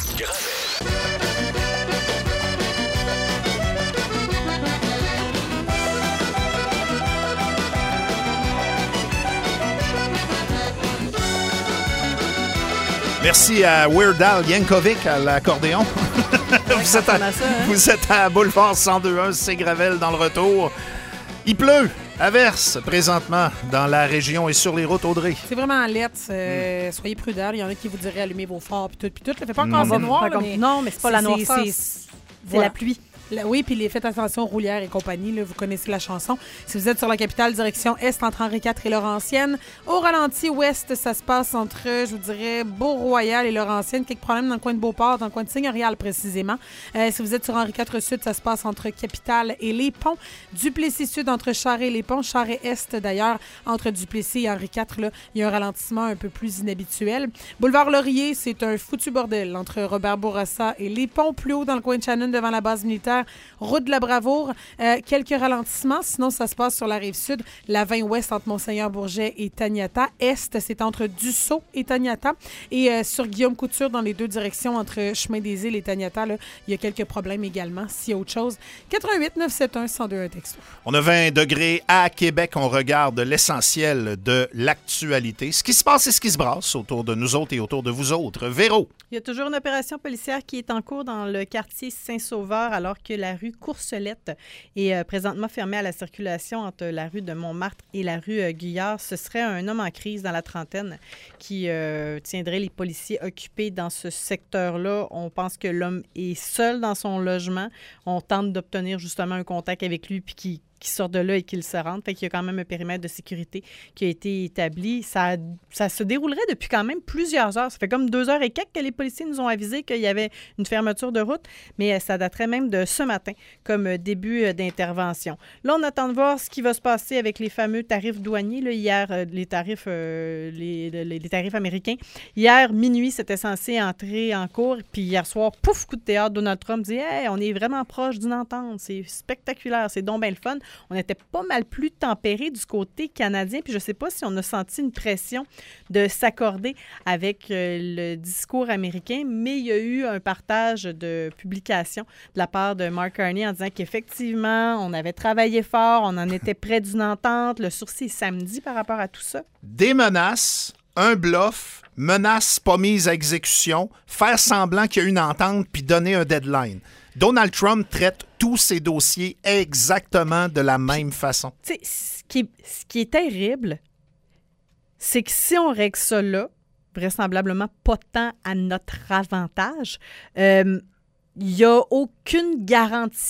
Merci à Weird Al Yankovic à l'accordéon. vous, êtes à, ressemble à ça, hein? vous êtes à Boulevard cent deux un, c'est Gravel dans le retour. Il pleut, averse présentement dans la région et sur les routes, Audrey. C'est vraiment lettre. Euh, Mm. Soyez prudents. Il y en a qui vous diraient allumer vos phares, puis tout, puis tout. Ça fait pas encore Mm. assez noir, Pas là, comme- mais Non, mais c'est pas la c'est- noirceur, c'est- c'est voilà. la pluie. Là, oui, puis les faites attention roulières et compagnie, là, vous connaissez la chanson. Si vous êtes sur la capitale, direction Est, entre Henri quatre et Laurentienne. Au ralenti ouest, ça se passe entre, je vous dirais, Beau-Royal et Laurentienne. Quelques problèmes dans le coin de Beauport, dans le coin de Seigneurial précisément. Euh, si vous êtes sur Henri quatre sud, ça se passe entre Capitale et Les Ponts. Duplessis sud, entre Charest et Les Ponts. Charest est, d'ailleurs, entre Duplessis et Henri quatre, là, il y a un ralentissement un peu plus inhabituel. Boulevard Laurier, c'est un foutu bordel entre Robert Bourassa et Les Ponts. Plus haut, dans le coin de Shannon, devant la base militaire. Route de la Bravoure, euh, quelques ralentissements. Sinon, ça se passe sur la rive sud, la vingt ouest entre Monseigneur-Bourget et Taniata. Est, c'est entre Dussault et Taniata. Et euh, sur Guillaume-Couture, dans les deux directions, entre Chemin des Îles et Taniata, là, il y a quelques problèmes également. S'il y a autre chose, quatre un huit neuf sept un un zéro deux un texto. On a vingt degrés à Québec. On regarde l'essentiel de l'actualité. Ce qui se passe et ce qui se brasse autour de nous autres et autour de vous autres. Véro. Il y a toujours une opération policière qui est en cours dans le quartier Saint-Sauveur alors que la rue Courcelette est euh, présentement fermée à la circulation entre la rue de Montmartre et la rue euh, Guyard. Ce serait un homme en crise dans la trentaine qui euh, tiendrait les policiers occupés dans ce secteur-là. On pense que l'homme est seul dans son logement. On tente d'obtenir justement un contact avec lui puis qui qui sort de là et qu'il se rende. Fait qu'il y a quand même un périmètre de sécurité qui a été établi. Ça, ça se déroulerait depuis quand même plusieurs heures. Ça fait comme deux heures et quelques que les policiers nous ont avisé qu'il y avait une fermeture de route, mais ça daterait même de ce matin comme début d'intervention. Là, on attend de voir ce qui va se passer avec les fameux tarifs douaniers. Là, hier, les tarifs, euh, les, les, les tarifs américains. Hier, minuit, c'était censé entrer en cours. Puis hier soir, pouf, coup de théâtre, Donald Trump dit « Hey, on est vraiment proche d'une entente. C'est spectaculaire. C'est donc bien le fun. » On était pas mal plus tempéré du côté canadien. Puis je ne sais pas si on a senti une pression de s'accorder avec euh, le discours américain, mais il y a eu un partage de publications de la part de Mark Carney en disant qu'effectivement, on avait travaillé fort, on en était près d'une entente. Le sursis est samedi par rapport à tout ça. Des menaces, un bluff, menace pas mise à exécution, faire semblant qu'il y a une entente puis donner un deadline. Donald Trump traite tous ses dossiers exactement de la même façon. Tu sais, ce qui est, ce qui est terrible, c'est que si on règle ça là, vraisemblablement pas tant à notre avantage, il euh, n'y a aucune garantie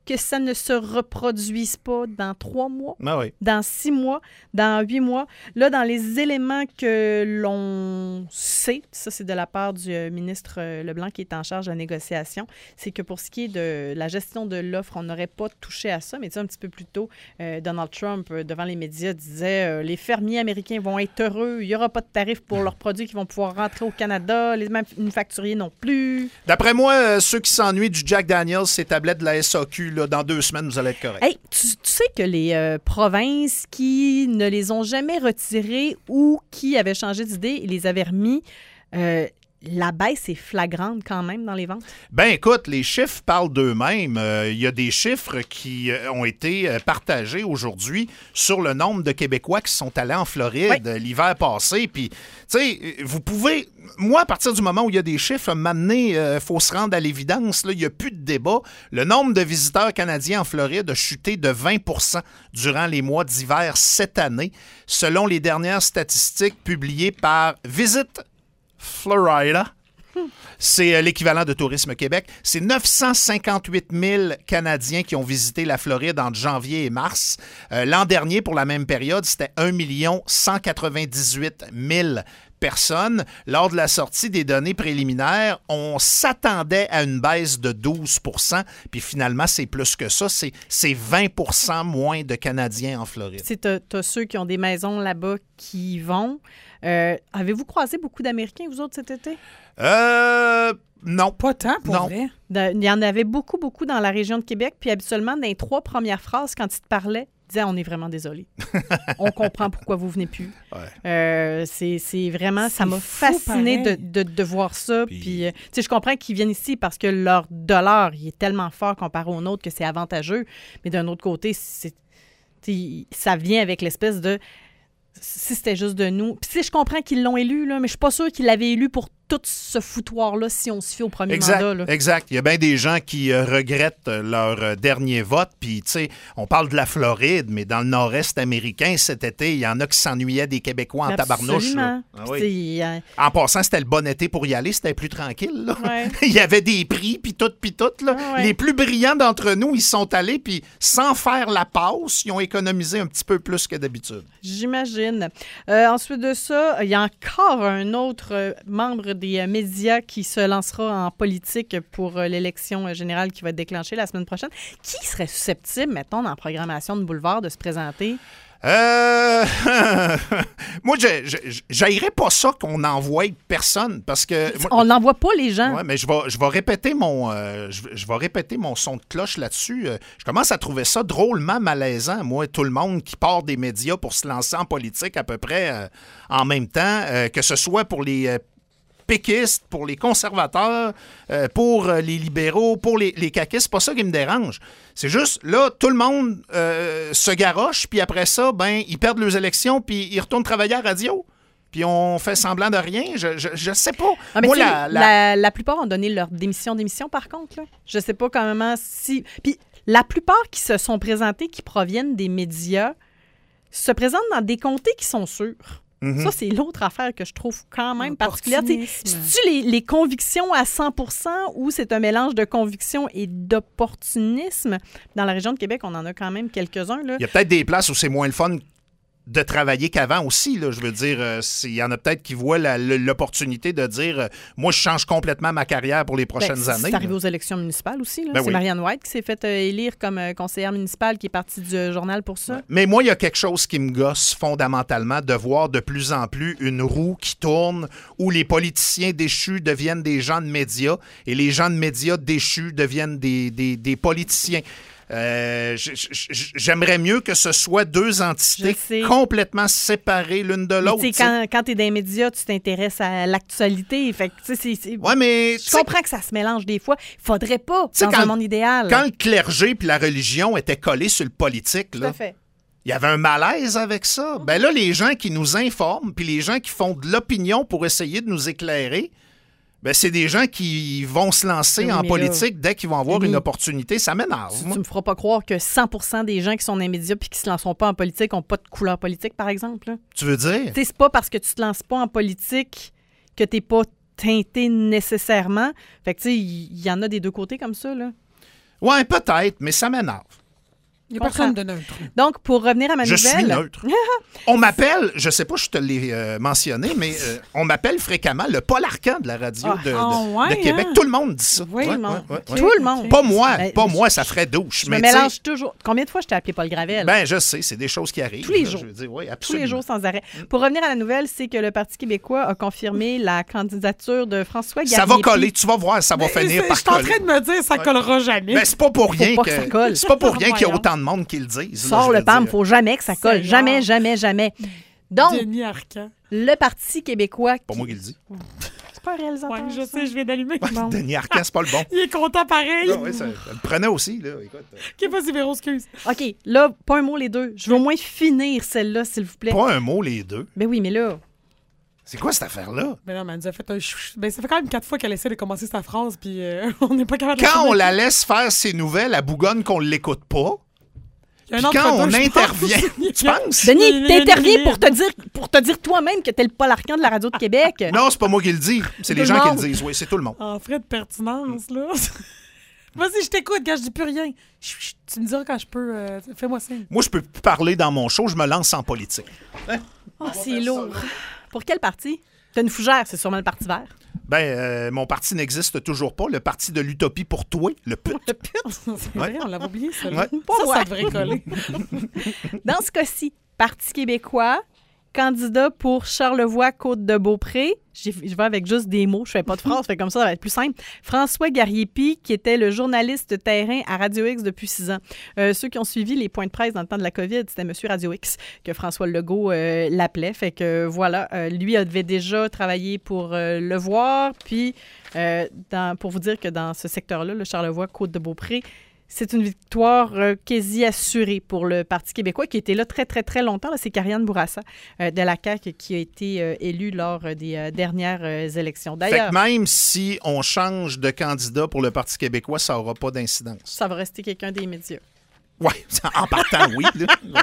que ça ne se reproduise pas dans trois mois, Ah oui. dans six mois, dans huit mois. Là, dans les éléments que l'on sait, ça c'est de la part du euh, ministre euh, Leblanc qui est en charge de la négociation, c'est que pour ce qui est de la gestion de l'offre, on n'aurait pas touché à ça. Mais tu sais, un petit peu plus tôt, euh, Donald Trump, euh, devant les médias, disait euh, les fermiers américains vont être heureux, il n'y aura pas de tarifs pour leurs produits qui vont pouvoir rentrer au Canada, les manufacturiers non plus. D'après moi, euh, ceux qui s'ennuient du Jack Daniels, ces tablettes de la S A Q, là, dans deux semaines, vous allez être corrects. Hey, tu, tu sais que les euh, provinces qui ne les ont jamais retirées ou qui avaient changé d'idée et les avaient remis, euh, la baisse est flagrante quand même dans les ventes? Ben écoute, les chiffres parlent d'eux-mêmes. Euh, Il y a des chiffres qui euh, ont été euh, partagés aujourd'hui sur le nombre de Québécois qui sont allés en Floride Oui. euh, l'hiver passé. Puis, tu sais, vous pouvez... Moi, à partir du moment où il y a des chiffres, m'amener, il euh, faut se rendre à l'évidence. Là, il n'y a plus de débat. Le nombre de visiteurs canadiens en Floride a chuté de vingt pour cent durant les mois d'hiver cette année, selon les dernières statistiques publiées par Visit Florida. C'est euh, l'équivalent de Tourisme Québec. C'est neuf cent cinquante-huit mille Canadiens qui ont visité la Floride entre janvier et mars. Euh, l'an dernier, pour la même période, c'était un million cent quatre-vingt-dix-huit mille personnes. Lors de la sortie des données préliminaires, on s'attendait à une baisse de douze pour cent, puis finalement, c'est plus que ça. C'est, c'est vingt pour cent moins de Canadiens en Floride. Tu as ceux qui ont des maisons là-bas qui y vont. Euh, avez-vous croisé beaucoup d'Américains, vous autres, cet été? Euh... Non. Pas tant, pour Non. vrai. De- il y en avait beaucoup, beaucoup dans la région de Québec. Puis habituellement, dans les trois premières phrases, quand ils te parlaient, ils disaient « On est vraiment désolé. On comprend pourquoi vous venez plus. Ouais. Euh, c'est, c'est vraiment... Ça C'est m'a fou, fasciné de, pareil. de, de voir ça. Puis- Puis, euh, tu sais, je comprends qu'ils viennent ici parce que leur dollar, il est tellement fort comparé au nôtre que c'est avantageux. Mais d'un autre côté, c'est, tu sais, ça vient avec l'espèce de... Si c'était juste de nous... Puis, tu sais, je comprends qu'ils l'ont élu, là, mais je suis pas sûre qu'ils l'avaient élu pour tout ce foutoir-là si on se fie au premier Exact, mandat. Là. exact. Il y a bien des gens qui euh, regrettent euh, leur euh, dernier vote. Puis, tu sais, on parle de la Floride, mais dans le nord-est américain, cet été, il y en a qui s'ennuyaient des Québécois en tabarnouche. Là. Absolument. Ah Puis, oui. tu sais, euh, En passant, c'était le bon été pour y aller. C'était plus tranquille. Là. Ouais. Il y avait des prix, puis tout, puis tout. Là. Ah ouais. Les plus brillants d'entre nous, ils sont allés, puis sans faire la passe, ils ont économisé un petit peu plus que d'habitude. J'imagine. Euh, ensuite de ça, il y a encore un autre euh, membre des euh, médias qui se lancera en politique pour euh, l'élection euh, générale qui va être déclenchée la semaine prochaine. Qui serait susceptible, mettons, dans la programmation de Boulevard, de se présenter? Euh... moi, je je- j'haïrais pas ça qu'on envoie personne, parce que... moi- On n'envoie pas les gens. Ouais, mais je vais, je vais répéter mon euh, je, vais- je vais répéter mon son de cloche là-dessus. Euh, je commence à trouver ça drôlement malaisant, moi, tout le monde qui part des médias pour se lancer en politique à peu près euh, en même temps, euh, que ce soit pour les euh, péquistes, pour les conservateurs, euh, pour euh, les libéraux, pour les, les caquistes. C'est pas ça qui me dérange. C'est juste, là, tout le monde euh, se garoche, puis après ça, ben, ils perdent leurs élections, puis ils retournent travailler à la radio. Puis on fait semblant de rien. Je, je, je sais pas. Ah, mais Moi, tu sais, la- la, la- la plupart ont donné leur démission d'émission, par contre. Là. Je sais pas comment si... Puis la plupart qui se sont présentés, qui proviennent des médias, se présentent dans des comtés qui sont sûrs. Mhm. Ça, c'est l'autre affaire que je trouve quand même particulière. T'sais, Opportunisme. C'est-tu les, les convictions à cent pour cent ou c'est un mélange de convictions et d'opportunisme? Dans la région de Québec, on en a quand même quelques-uns. Là. Il y a peut-être des places où c'est moins le fun de travailler qu'avant aussi. Là. Je veux dire, euh, c'est- il y en a peut-être qui voient la- le- l'opportunité de dire euh, moi, je change complètement ma carrière pour les Ben, prochaines c'est- années. C'est arrivé là. aux élections municipales aussi. Là. Ben c'est oui. Marianne White qui s'est fait euh, élire comme euh, conseillère municipale, qui est partie du euh, journal pour ça. Mais moi, il y a quelque chose qui me gosse fondamentalement de voir de plus en plus une roue qui tourne où les politiciens déchus deviennent des gens de médias et les gens de médias déchus deviennent des, des, des politiciens. Euh, j- j- J'aimerais mieux que ce soit deux entités Je sais. complètement séparées l'une de Mais l'autre. tu sais, tu sais. quand, quand tu es dans les médias, tu t'intéresses à l'actualité. Fait que, tu sais, c'est- c'est- Ouais, mais je tu sais, comprends que ça se mélange des fois. Il faudrait pas sais, dans quand- un monde idéal. quand le clergé puis la religion étaient collés sur le politique, Tout là, à fait. il y avait un malaise avec ça. Ben là, les gens qui nous informent puis les gens qui font de l'opinion pour essayer de nous éclairer, ben c'est des gens qui vont se lancer Oui, en mais politique dès qu'ils vont avoir Oui. une opportunité. Ça m'énerve. Tu, moi. tu me feras pas croire que cent pour cent des gens qui sont dans les médias puis qui se lanceront pas en politique n'ont pas de couleur politique, par exemple. là. Tu veux dire? Tu sais, c'est pas parce que tu te lances pas en politique que t'es pas teinté nécessairement. Fait que, tu sais, il y, y en a des deux côtés comme ça, là. Ouais, peut-être, mais ça m'énerve. Il n'y a personne de neutre. Donc, pour revenir à ma Je nouvelle... suis neutre. On m'appelle, je sais pas si je te l'ai euh, mentionné, mais euh, on m'appelle fréquemment le Paul Arcand de la radio Ah, de, de- oh, ouais, de Québec. hein? Tout le monde dit ça. Oui, Ouais, le monde. ouais, ouais, Ok. Tout le monde. Pas moi, Ben, pas je- moi, ça ferait douche. Je mais me tu sais, mélange toujours. Combien de fois je t'ai appelé Paul Gravel? Ben, je sais, c'est des choses qui arrivent. Tous les là, jours. Je veux dire, oui, Tous absolument. les jours sans arrêt. Pour revenir à la nouvelle, c'est que le Parti québécois a confirmé la candidature de François Garnier. Ça va coller, tu vas voir, ça va Mais finir c'est- par Je suis en coller. train de me dire, ça collera jamais. Ben, c'est pas pour rien pas que, que ça colle. c'est pas pour rien qu'il y a Voyons. autant de monde qui le disent. là, Sors je le veux P A M, dire. faut jamais que ça colle. C'est Jamais, rare. jamais, jamais. Donc, Denis Arcand. le Parti québécois... Pas qui- moi qui le dis. C'est pas un réalisateur, Ouais, je ça? sais, je viens d'allumer. Bon. Denis Arcand, c'est pas le bon. Il est content pareil. Ah, ouais, ça, ça le prenait aussi, là. Écoute, euh, Qui est pas si véro, excuse. OK, là, pas un mot les deux. Je veux au moins finir celle-là, s'il vous plaît. pas un mot, les deux. Ben oui, mais là... C'est quoi cette affaire-là? Ben non, mais elle nous a fait un chou- Ben, ça fait quand même quatre fois qu'elle essaie de commencer sa phrase, puis euh, on n'est pas capable de Quand on finir. la laisse faire ses nouvelles, à bougonne qu'on l'écoute pas, Il y a un puis quand entre-deux, on je pense. intervient, tu penses? Denis, Il y a- il y a une t'interviens limite. pour te dire pour te dire toi-même que t'es le Paul Arcand de la radio de Québec. Non, c'est pas moi qui le dis. C'est Tout les le gens qui monde. le disent. Oui, c'est tout le monde. En frais de pertinence, là. Vas-y, je t'écoute, quand je dis plus rien. Chut, chut, tu me diras quand je peux. euh, Fais-moi signe. Moi, je peux plus parler dans mon show, je me lance en politique. Oh, c'est lourd. Pour quel parti? T'as une fougère, c'est sûrement le Parti vert. Ben, euh, mon parti n'existe toujours pas. Le parti de l'utopie pour toi, le pute. Le pute. C'est vrai, on l'avait oublié, ça. Ouais. Ça, ça devrait coller. Dans ce cas-ci, Parti québécois, candidat pour Charlevoix-Côte-de-Beaupré. J'ai- Je vais avec juste des mots, je fais pas de phrases, fait comme ça, ça va être plus simple. François Gariepi, qui était le journaliste terrain à Radio X depuis six ans. Euh, ceux qui ont suivi les points de presse dans le temps de la COVID, c'était Monsieur Radio X que François Legault euh, l'appelait. Fait que voilà, euh, lui avait déjà travaillé pour euh, Le Voir, puis euh, dans- pour vous dire que dans ce secteur-là, le Charlevoix-Côte-de-Beaupré, c'est une victoire euh, quasi assurée pour le Parti québécois qui était là très, très, très longtemps. Là, c'est Karianne Bourassa euh, de la C A Q qui a été euh, élue lors euh, des euh, dernières euh, élections. Fait D'ailleurs, que même si on change de candidat pour le Parti québécois, ça n'aura pas d'incidence. ça va rester quelqu'un des médias. Oui, en partant, oui. là.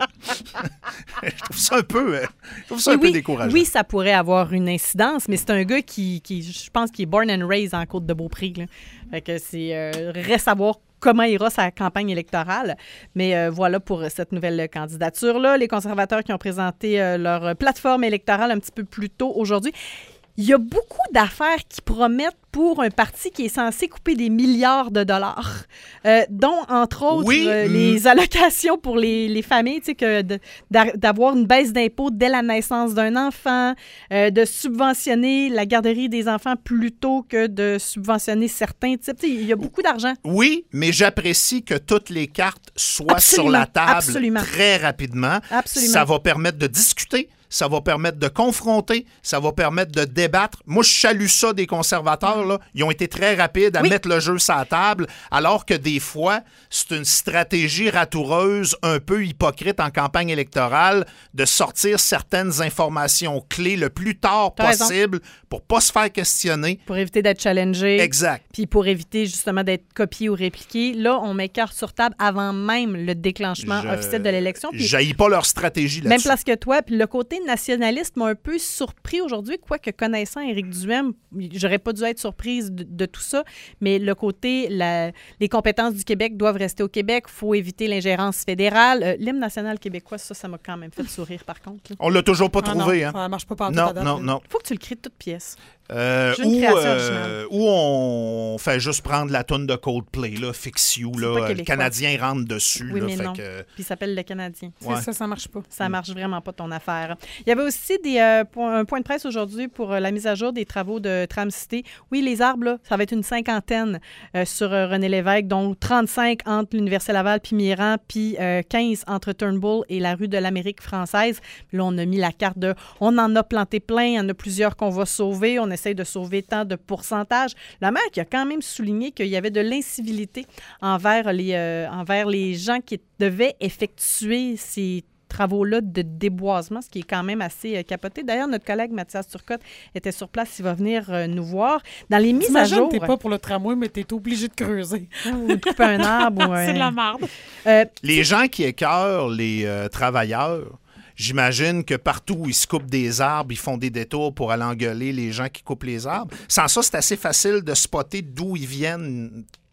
je trouve ça un peu, euh, je trouve ça un Et peu oui, décourageant. oui, ça pourrait avoir une incidence, mais c'est un gars qui, qui je pense, qui est born and raised en Côte-de-Beaupré. Là. Fait que c'est... Euh, reste à voir comment ira sa campagne électorale. Mais euh, voilà pour cette nouvelle candidature-là. Les conservateurs qui ont présenté euh, leur plateforme électorale un petit peu plus tôt aujourd'hui. Il y a beaucoup d'affaires qui promettent pour un parti qui est censé couper des milliards de dollars, euh, dont, entre autres, Oui, euh, mm. les allocations pour les, les familles, tu sais, que de- d'a- d'avoir une baisse d'impôt dès la naissance d'un enfant, euh, de subventionner la garderie des enfants plutôt que de subventionner certains types. Tu sais, il y a beaucoup d'argent. Oui, mais j'apprécie que toutes les cartes soient Absolument, sur la table absolument. très rapidement. Absolument. Ça va permettre de discuter, ça va permettre de confronter, ça va permettre de débattre. Moi, je salue ça des conservateurs. Là. Ils ont été très rapides à Oui. mettre le jeu sur la table, alors que des fois, c'est une stratégie ratoureuse, un peu hypocrite en campagne électorale, de sortir certaines informations clés le plus tard T'as raison. possible pour pas se faire questionner. Pour éviter d'être challengé. Exact. Puis pour éviter justement d'être copié ou répliqué. Là, on met carte sur table avant même le déclenchement Je- officiel de l'élection. Puis J'haïs pas leur stratégie même là-dessus. place que toi. Puis le côté nationaliste m'a un peu surpris aujourd'hui, quoique connaissant Éric Duhem, j'aurais pas dû être surprise de, de tout ça, mais le côté, la- les compétences du Québec doivent rester au Québec, il faut éviter l'ingérence fédérale. Euh, L'hymne national québécois, ça, ça m'a quand même fait sourire par contre. On l'a toujours pas Ah trouvé, non, hein? ça marche pas par Non, non, non. Il faut que tu le crées de toutes pièces. Euh, Je veux une ou, création euh, originale. ou on fait juste prendre la toune de Coldplay, là, Fix You, C'est là, pas euh, le québécois. Canadien rentre dessus. Oui, là, mais fait non. que- Puis il s'appelle le Canadien. C'est Ouais. ça, ça marche pas. Ça marche vraiment pas ton affaire. Il y avait aussi des, euh, points- un point de presse aujourd'hui pour euh, la mise à jour des travaux de Tram-Cité. Oui, les arbres, là, ça va être une cinquantaine euh, sur euh, René Lévesque, dont trente-cinq entre l'Université Laval puis Miran, puis euh, quinze entre Turnbull et la rue de l'Amérique française. Puis là, on a mis la carte de... On en a planté plein, il y en a plusieurs qu'on va sauver. On essaye de sauver tant de pourcentage. La maire qui a quand même souligné qu'il y avait de l'incivilité envers les, euh, envers les gens qui devaient effectuer ces travaux-là de déboisement, ce qui est quand même assez euh, capoté. D'ailleurs, notre collègue Mathias Turcotte était sur place. Il va venir euh, nous voir. Dans les mises à T'imagines, jour... t'es pas pour le tramway, mais t'es obligé de creuser. ou de couper un arbre. Ou un... C'est de la merde. Euh, Les gens qui écœurent les euh, travailleurs, j'imagine que partout où ils se coupent des arbres, ils font des détours pour aller engueuler les gens qui coupent les arbres. Sans ça, c'est assez facile de spotter d'où ils viennent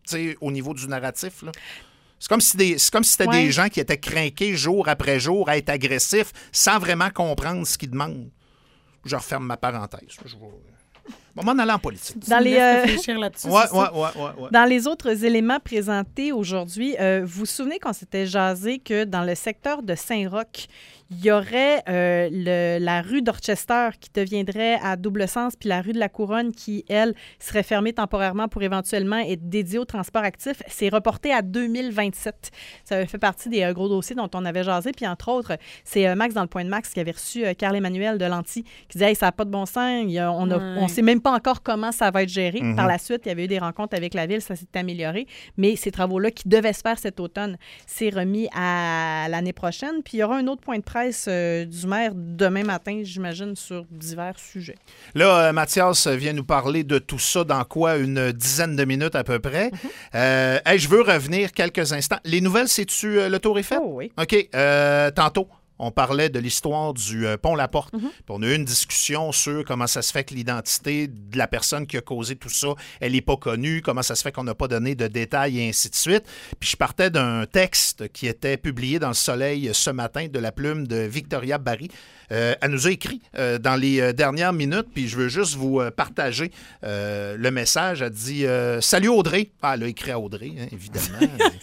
sais, au niveau du narratif, là. C'est comme si, des, c'est comme si c'était Ouais. des gens qui étaient crinqués jour après jour à être agressifs sans vraiment comprendre ce qu'ils demandent. Je referme ma parenthèse. Je vais... Bon, on va en aller en politique. Tu Dans me les, laisses euh, réfléchir là-dessus. Ouais, c'est ouais, ça? ouais, ouais, ouais. Dans les autres éléments présentés aujourd'hui, euh, vous vous souvenez qu'on s'était jasé que dans le secteur de Saint-Roch, il y aurait euh, le- la rue d'Orchester qui deviendrait à double sens, puis la rue de la Couronne qui, elle, serait fermée temporairement pour éventuellement être dédiée au transport actif. C'est reporté à deux mille vingt-sept. Ça fait partie des euh, gros dossiers dont on avait jasé. Puis entre autres, c'est euh, Max dans le point de Max qui avait reçu euh, Carl-Emmanuel de Lanty qui disait hey, ça n'a pas de bon sens, il y a- on ne Ouais. sait même pas encore comment ça va être géré. Mhm. Par la suite, il y avait eu des rencontres avec la ville, ça s'est amélioré. Mais ces travaux-là qui devaient se faire cet automne, c'est remis à l'année prochaine. Puis il y aura un autre point de presse euh, du maire demain matin, j'imagine, sur divers sujets. Là, euh, Mathias vient nous parler de tout ça dans quoi? Une dizaine de minutes à peu près. Mm-hmm. Euh, hey, je veux revenir quelques instants. Les nouvelles, c'est-tu euh, le tour est fait? Oh oui. OK. Euh, tantôt, on parlait de l'histoire du euh, pont Laporte. Mhm. Puis on a eu une discussion sur comment ça se fait que l'identité de la personne qui a causé tout ça, elle n'est pas connue, comment ça se fait qu'on n'a pas donné de détails et ainsi de suite. Puis je partais d'un texte qui était publié dans Le Soleil ce matin de la plume de Victoria Barry. Euh, elle nous a écrit euh, dans les euh, dernières minutes, puis je veux juste vous euh, partager euh, le message. Elle dit euh, « Salut Audrey ». Ah, elle a écrit à Audrey, hein, évidemment.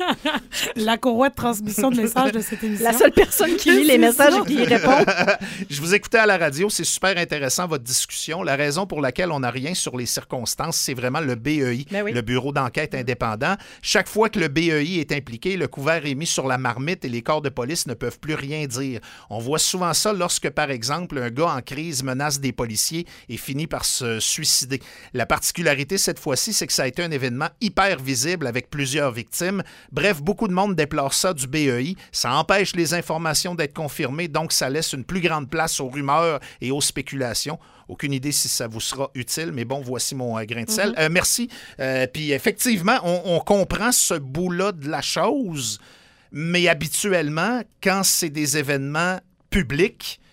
La courroie de transmission de messages de cette émission. La seule personne qui lit les messages et qui y répond. Je vous écoutais à la radio, c'est super intéressant votre discussion. La raison pour laquelle on n'a rien sur les circonstances, c'est vraiment le B E I, Ben oui. le Bureau d'enquête indépendant. Chaque fois que le B E I est impliqué, le couvert est mis sur la marmite et les corps de police ne peuvent plus rien dire. On voit souvent ça lorsque, par exemple, un gars en crise menace des policiers et finit par se suicider. La particularité cette fois-ci, c'est que ça a été un événement hyper visible avec plusieurs victimes. Bref, beaucoup de monde déplore ça du B E I. Ça empêche les informations d'être confirmées, donc ça laisse une plus grande place aux rumeurs et aux spéculations. Aucune idée si ça vous sera utile, mais bon, voici mon euh, grain de sel. Euh, merci. Euh, puis effectivement, on, on comprend ce bout-là de la chose, mais habituellement, quand c'est des événements publics,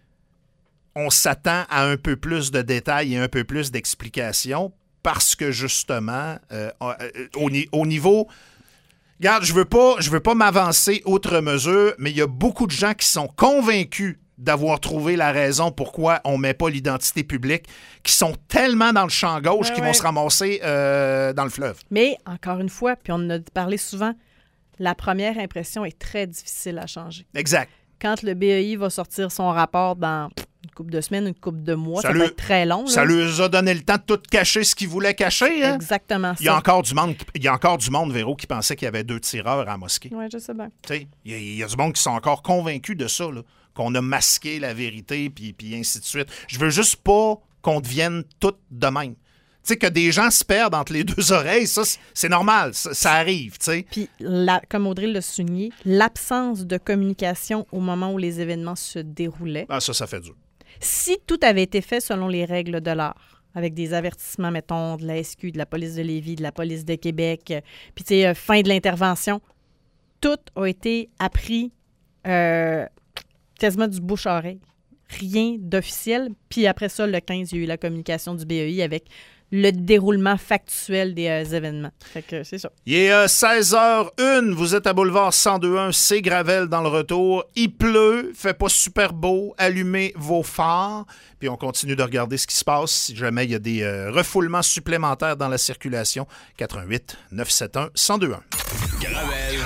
on s'attend à un peu plus de détails et un peu plus d'explications parce que justement, euh, euh, au, ni- au niveau... Regarde, je veux pas, je veux pas m'avancer outre mesure, mais il y a beaucoup de gens qui sont convaincus d'avoir trouvé la raison pourquoi on met pas l'identité publique, qui sont tellement dans le champ gauche Ouais, qu'ils ouais. vont se ramasser euh, dans le fleuve. Mais encore une fois, puis on en a parlé souvent, la première impression est très difficile à changer. Exact. Quand le B E I va sortir son rapport dans une couple de semaines, une couple de mois, Ça ça, le- peut être très long. là. Ça leur a donné le temps de tout cacher ce qu'ils voulaient cacher. Hein? Exactement Il y a ça. encore du monde, qui- il y a encore du monde, Véro, qui pensait qu'il y avait deux tireurs à la mosquée. Oui, je sais bien. Tu sais, Il y, a- il y a du monde qui sont encore convaincus de ça, là, qu'on a masqué la vérité, puis, puis ainsi de suite. Je veux juste pas qu'on devienne toutes de même. Tu sais, que des gens se perdent entre les deux oreilles, ça, c'est- c'est normal, ça, ça arrive, tu sais. Puis, la- comme Audrey l'a souligné, l'absence de communication au moment où les événements se déroulaient. Ah, ça, ça fait dur. Si tout avait été fait selon les règles de l'art, avec des avertissements, mettons, de la S Q, de la police de Lévis, de la police de Québec, euh, puis, tu sais, euh, fin de l'intervention, tout a été appris euh, quasiment du bouche-oreille. Rien d'officiel. Puis après ça, le quinze, il y a eu la communication du B E I avec le déroulement factuel des euh, événements. Fait que c'est ça. Il est euh, seize heures une, vous êtes à Boulevard cent deux un, c'est Gravel dans le retour. Il pleut, fait pas super beau, allumez vos phares, puis on continue de regarder ce qui se passe. Si jamais il y a des euh, refoulements supplémentaires dans la circulation, quatre un huit, neuf sept un, un zéro deux un. Gravel.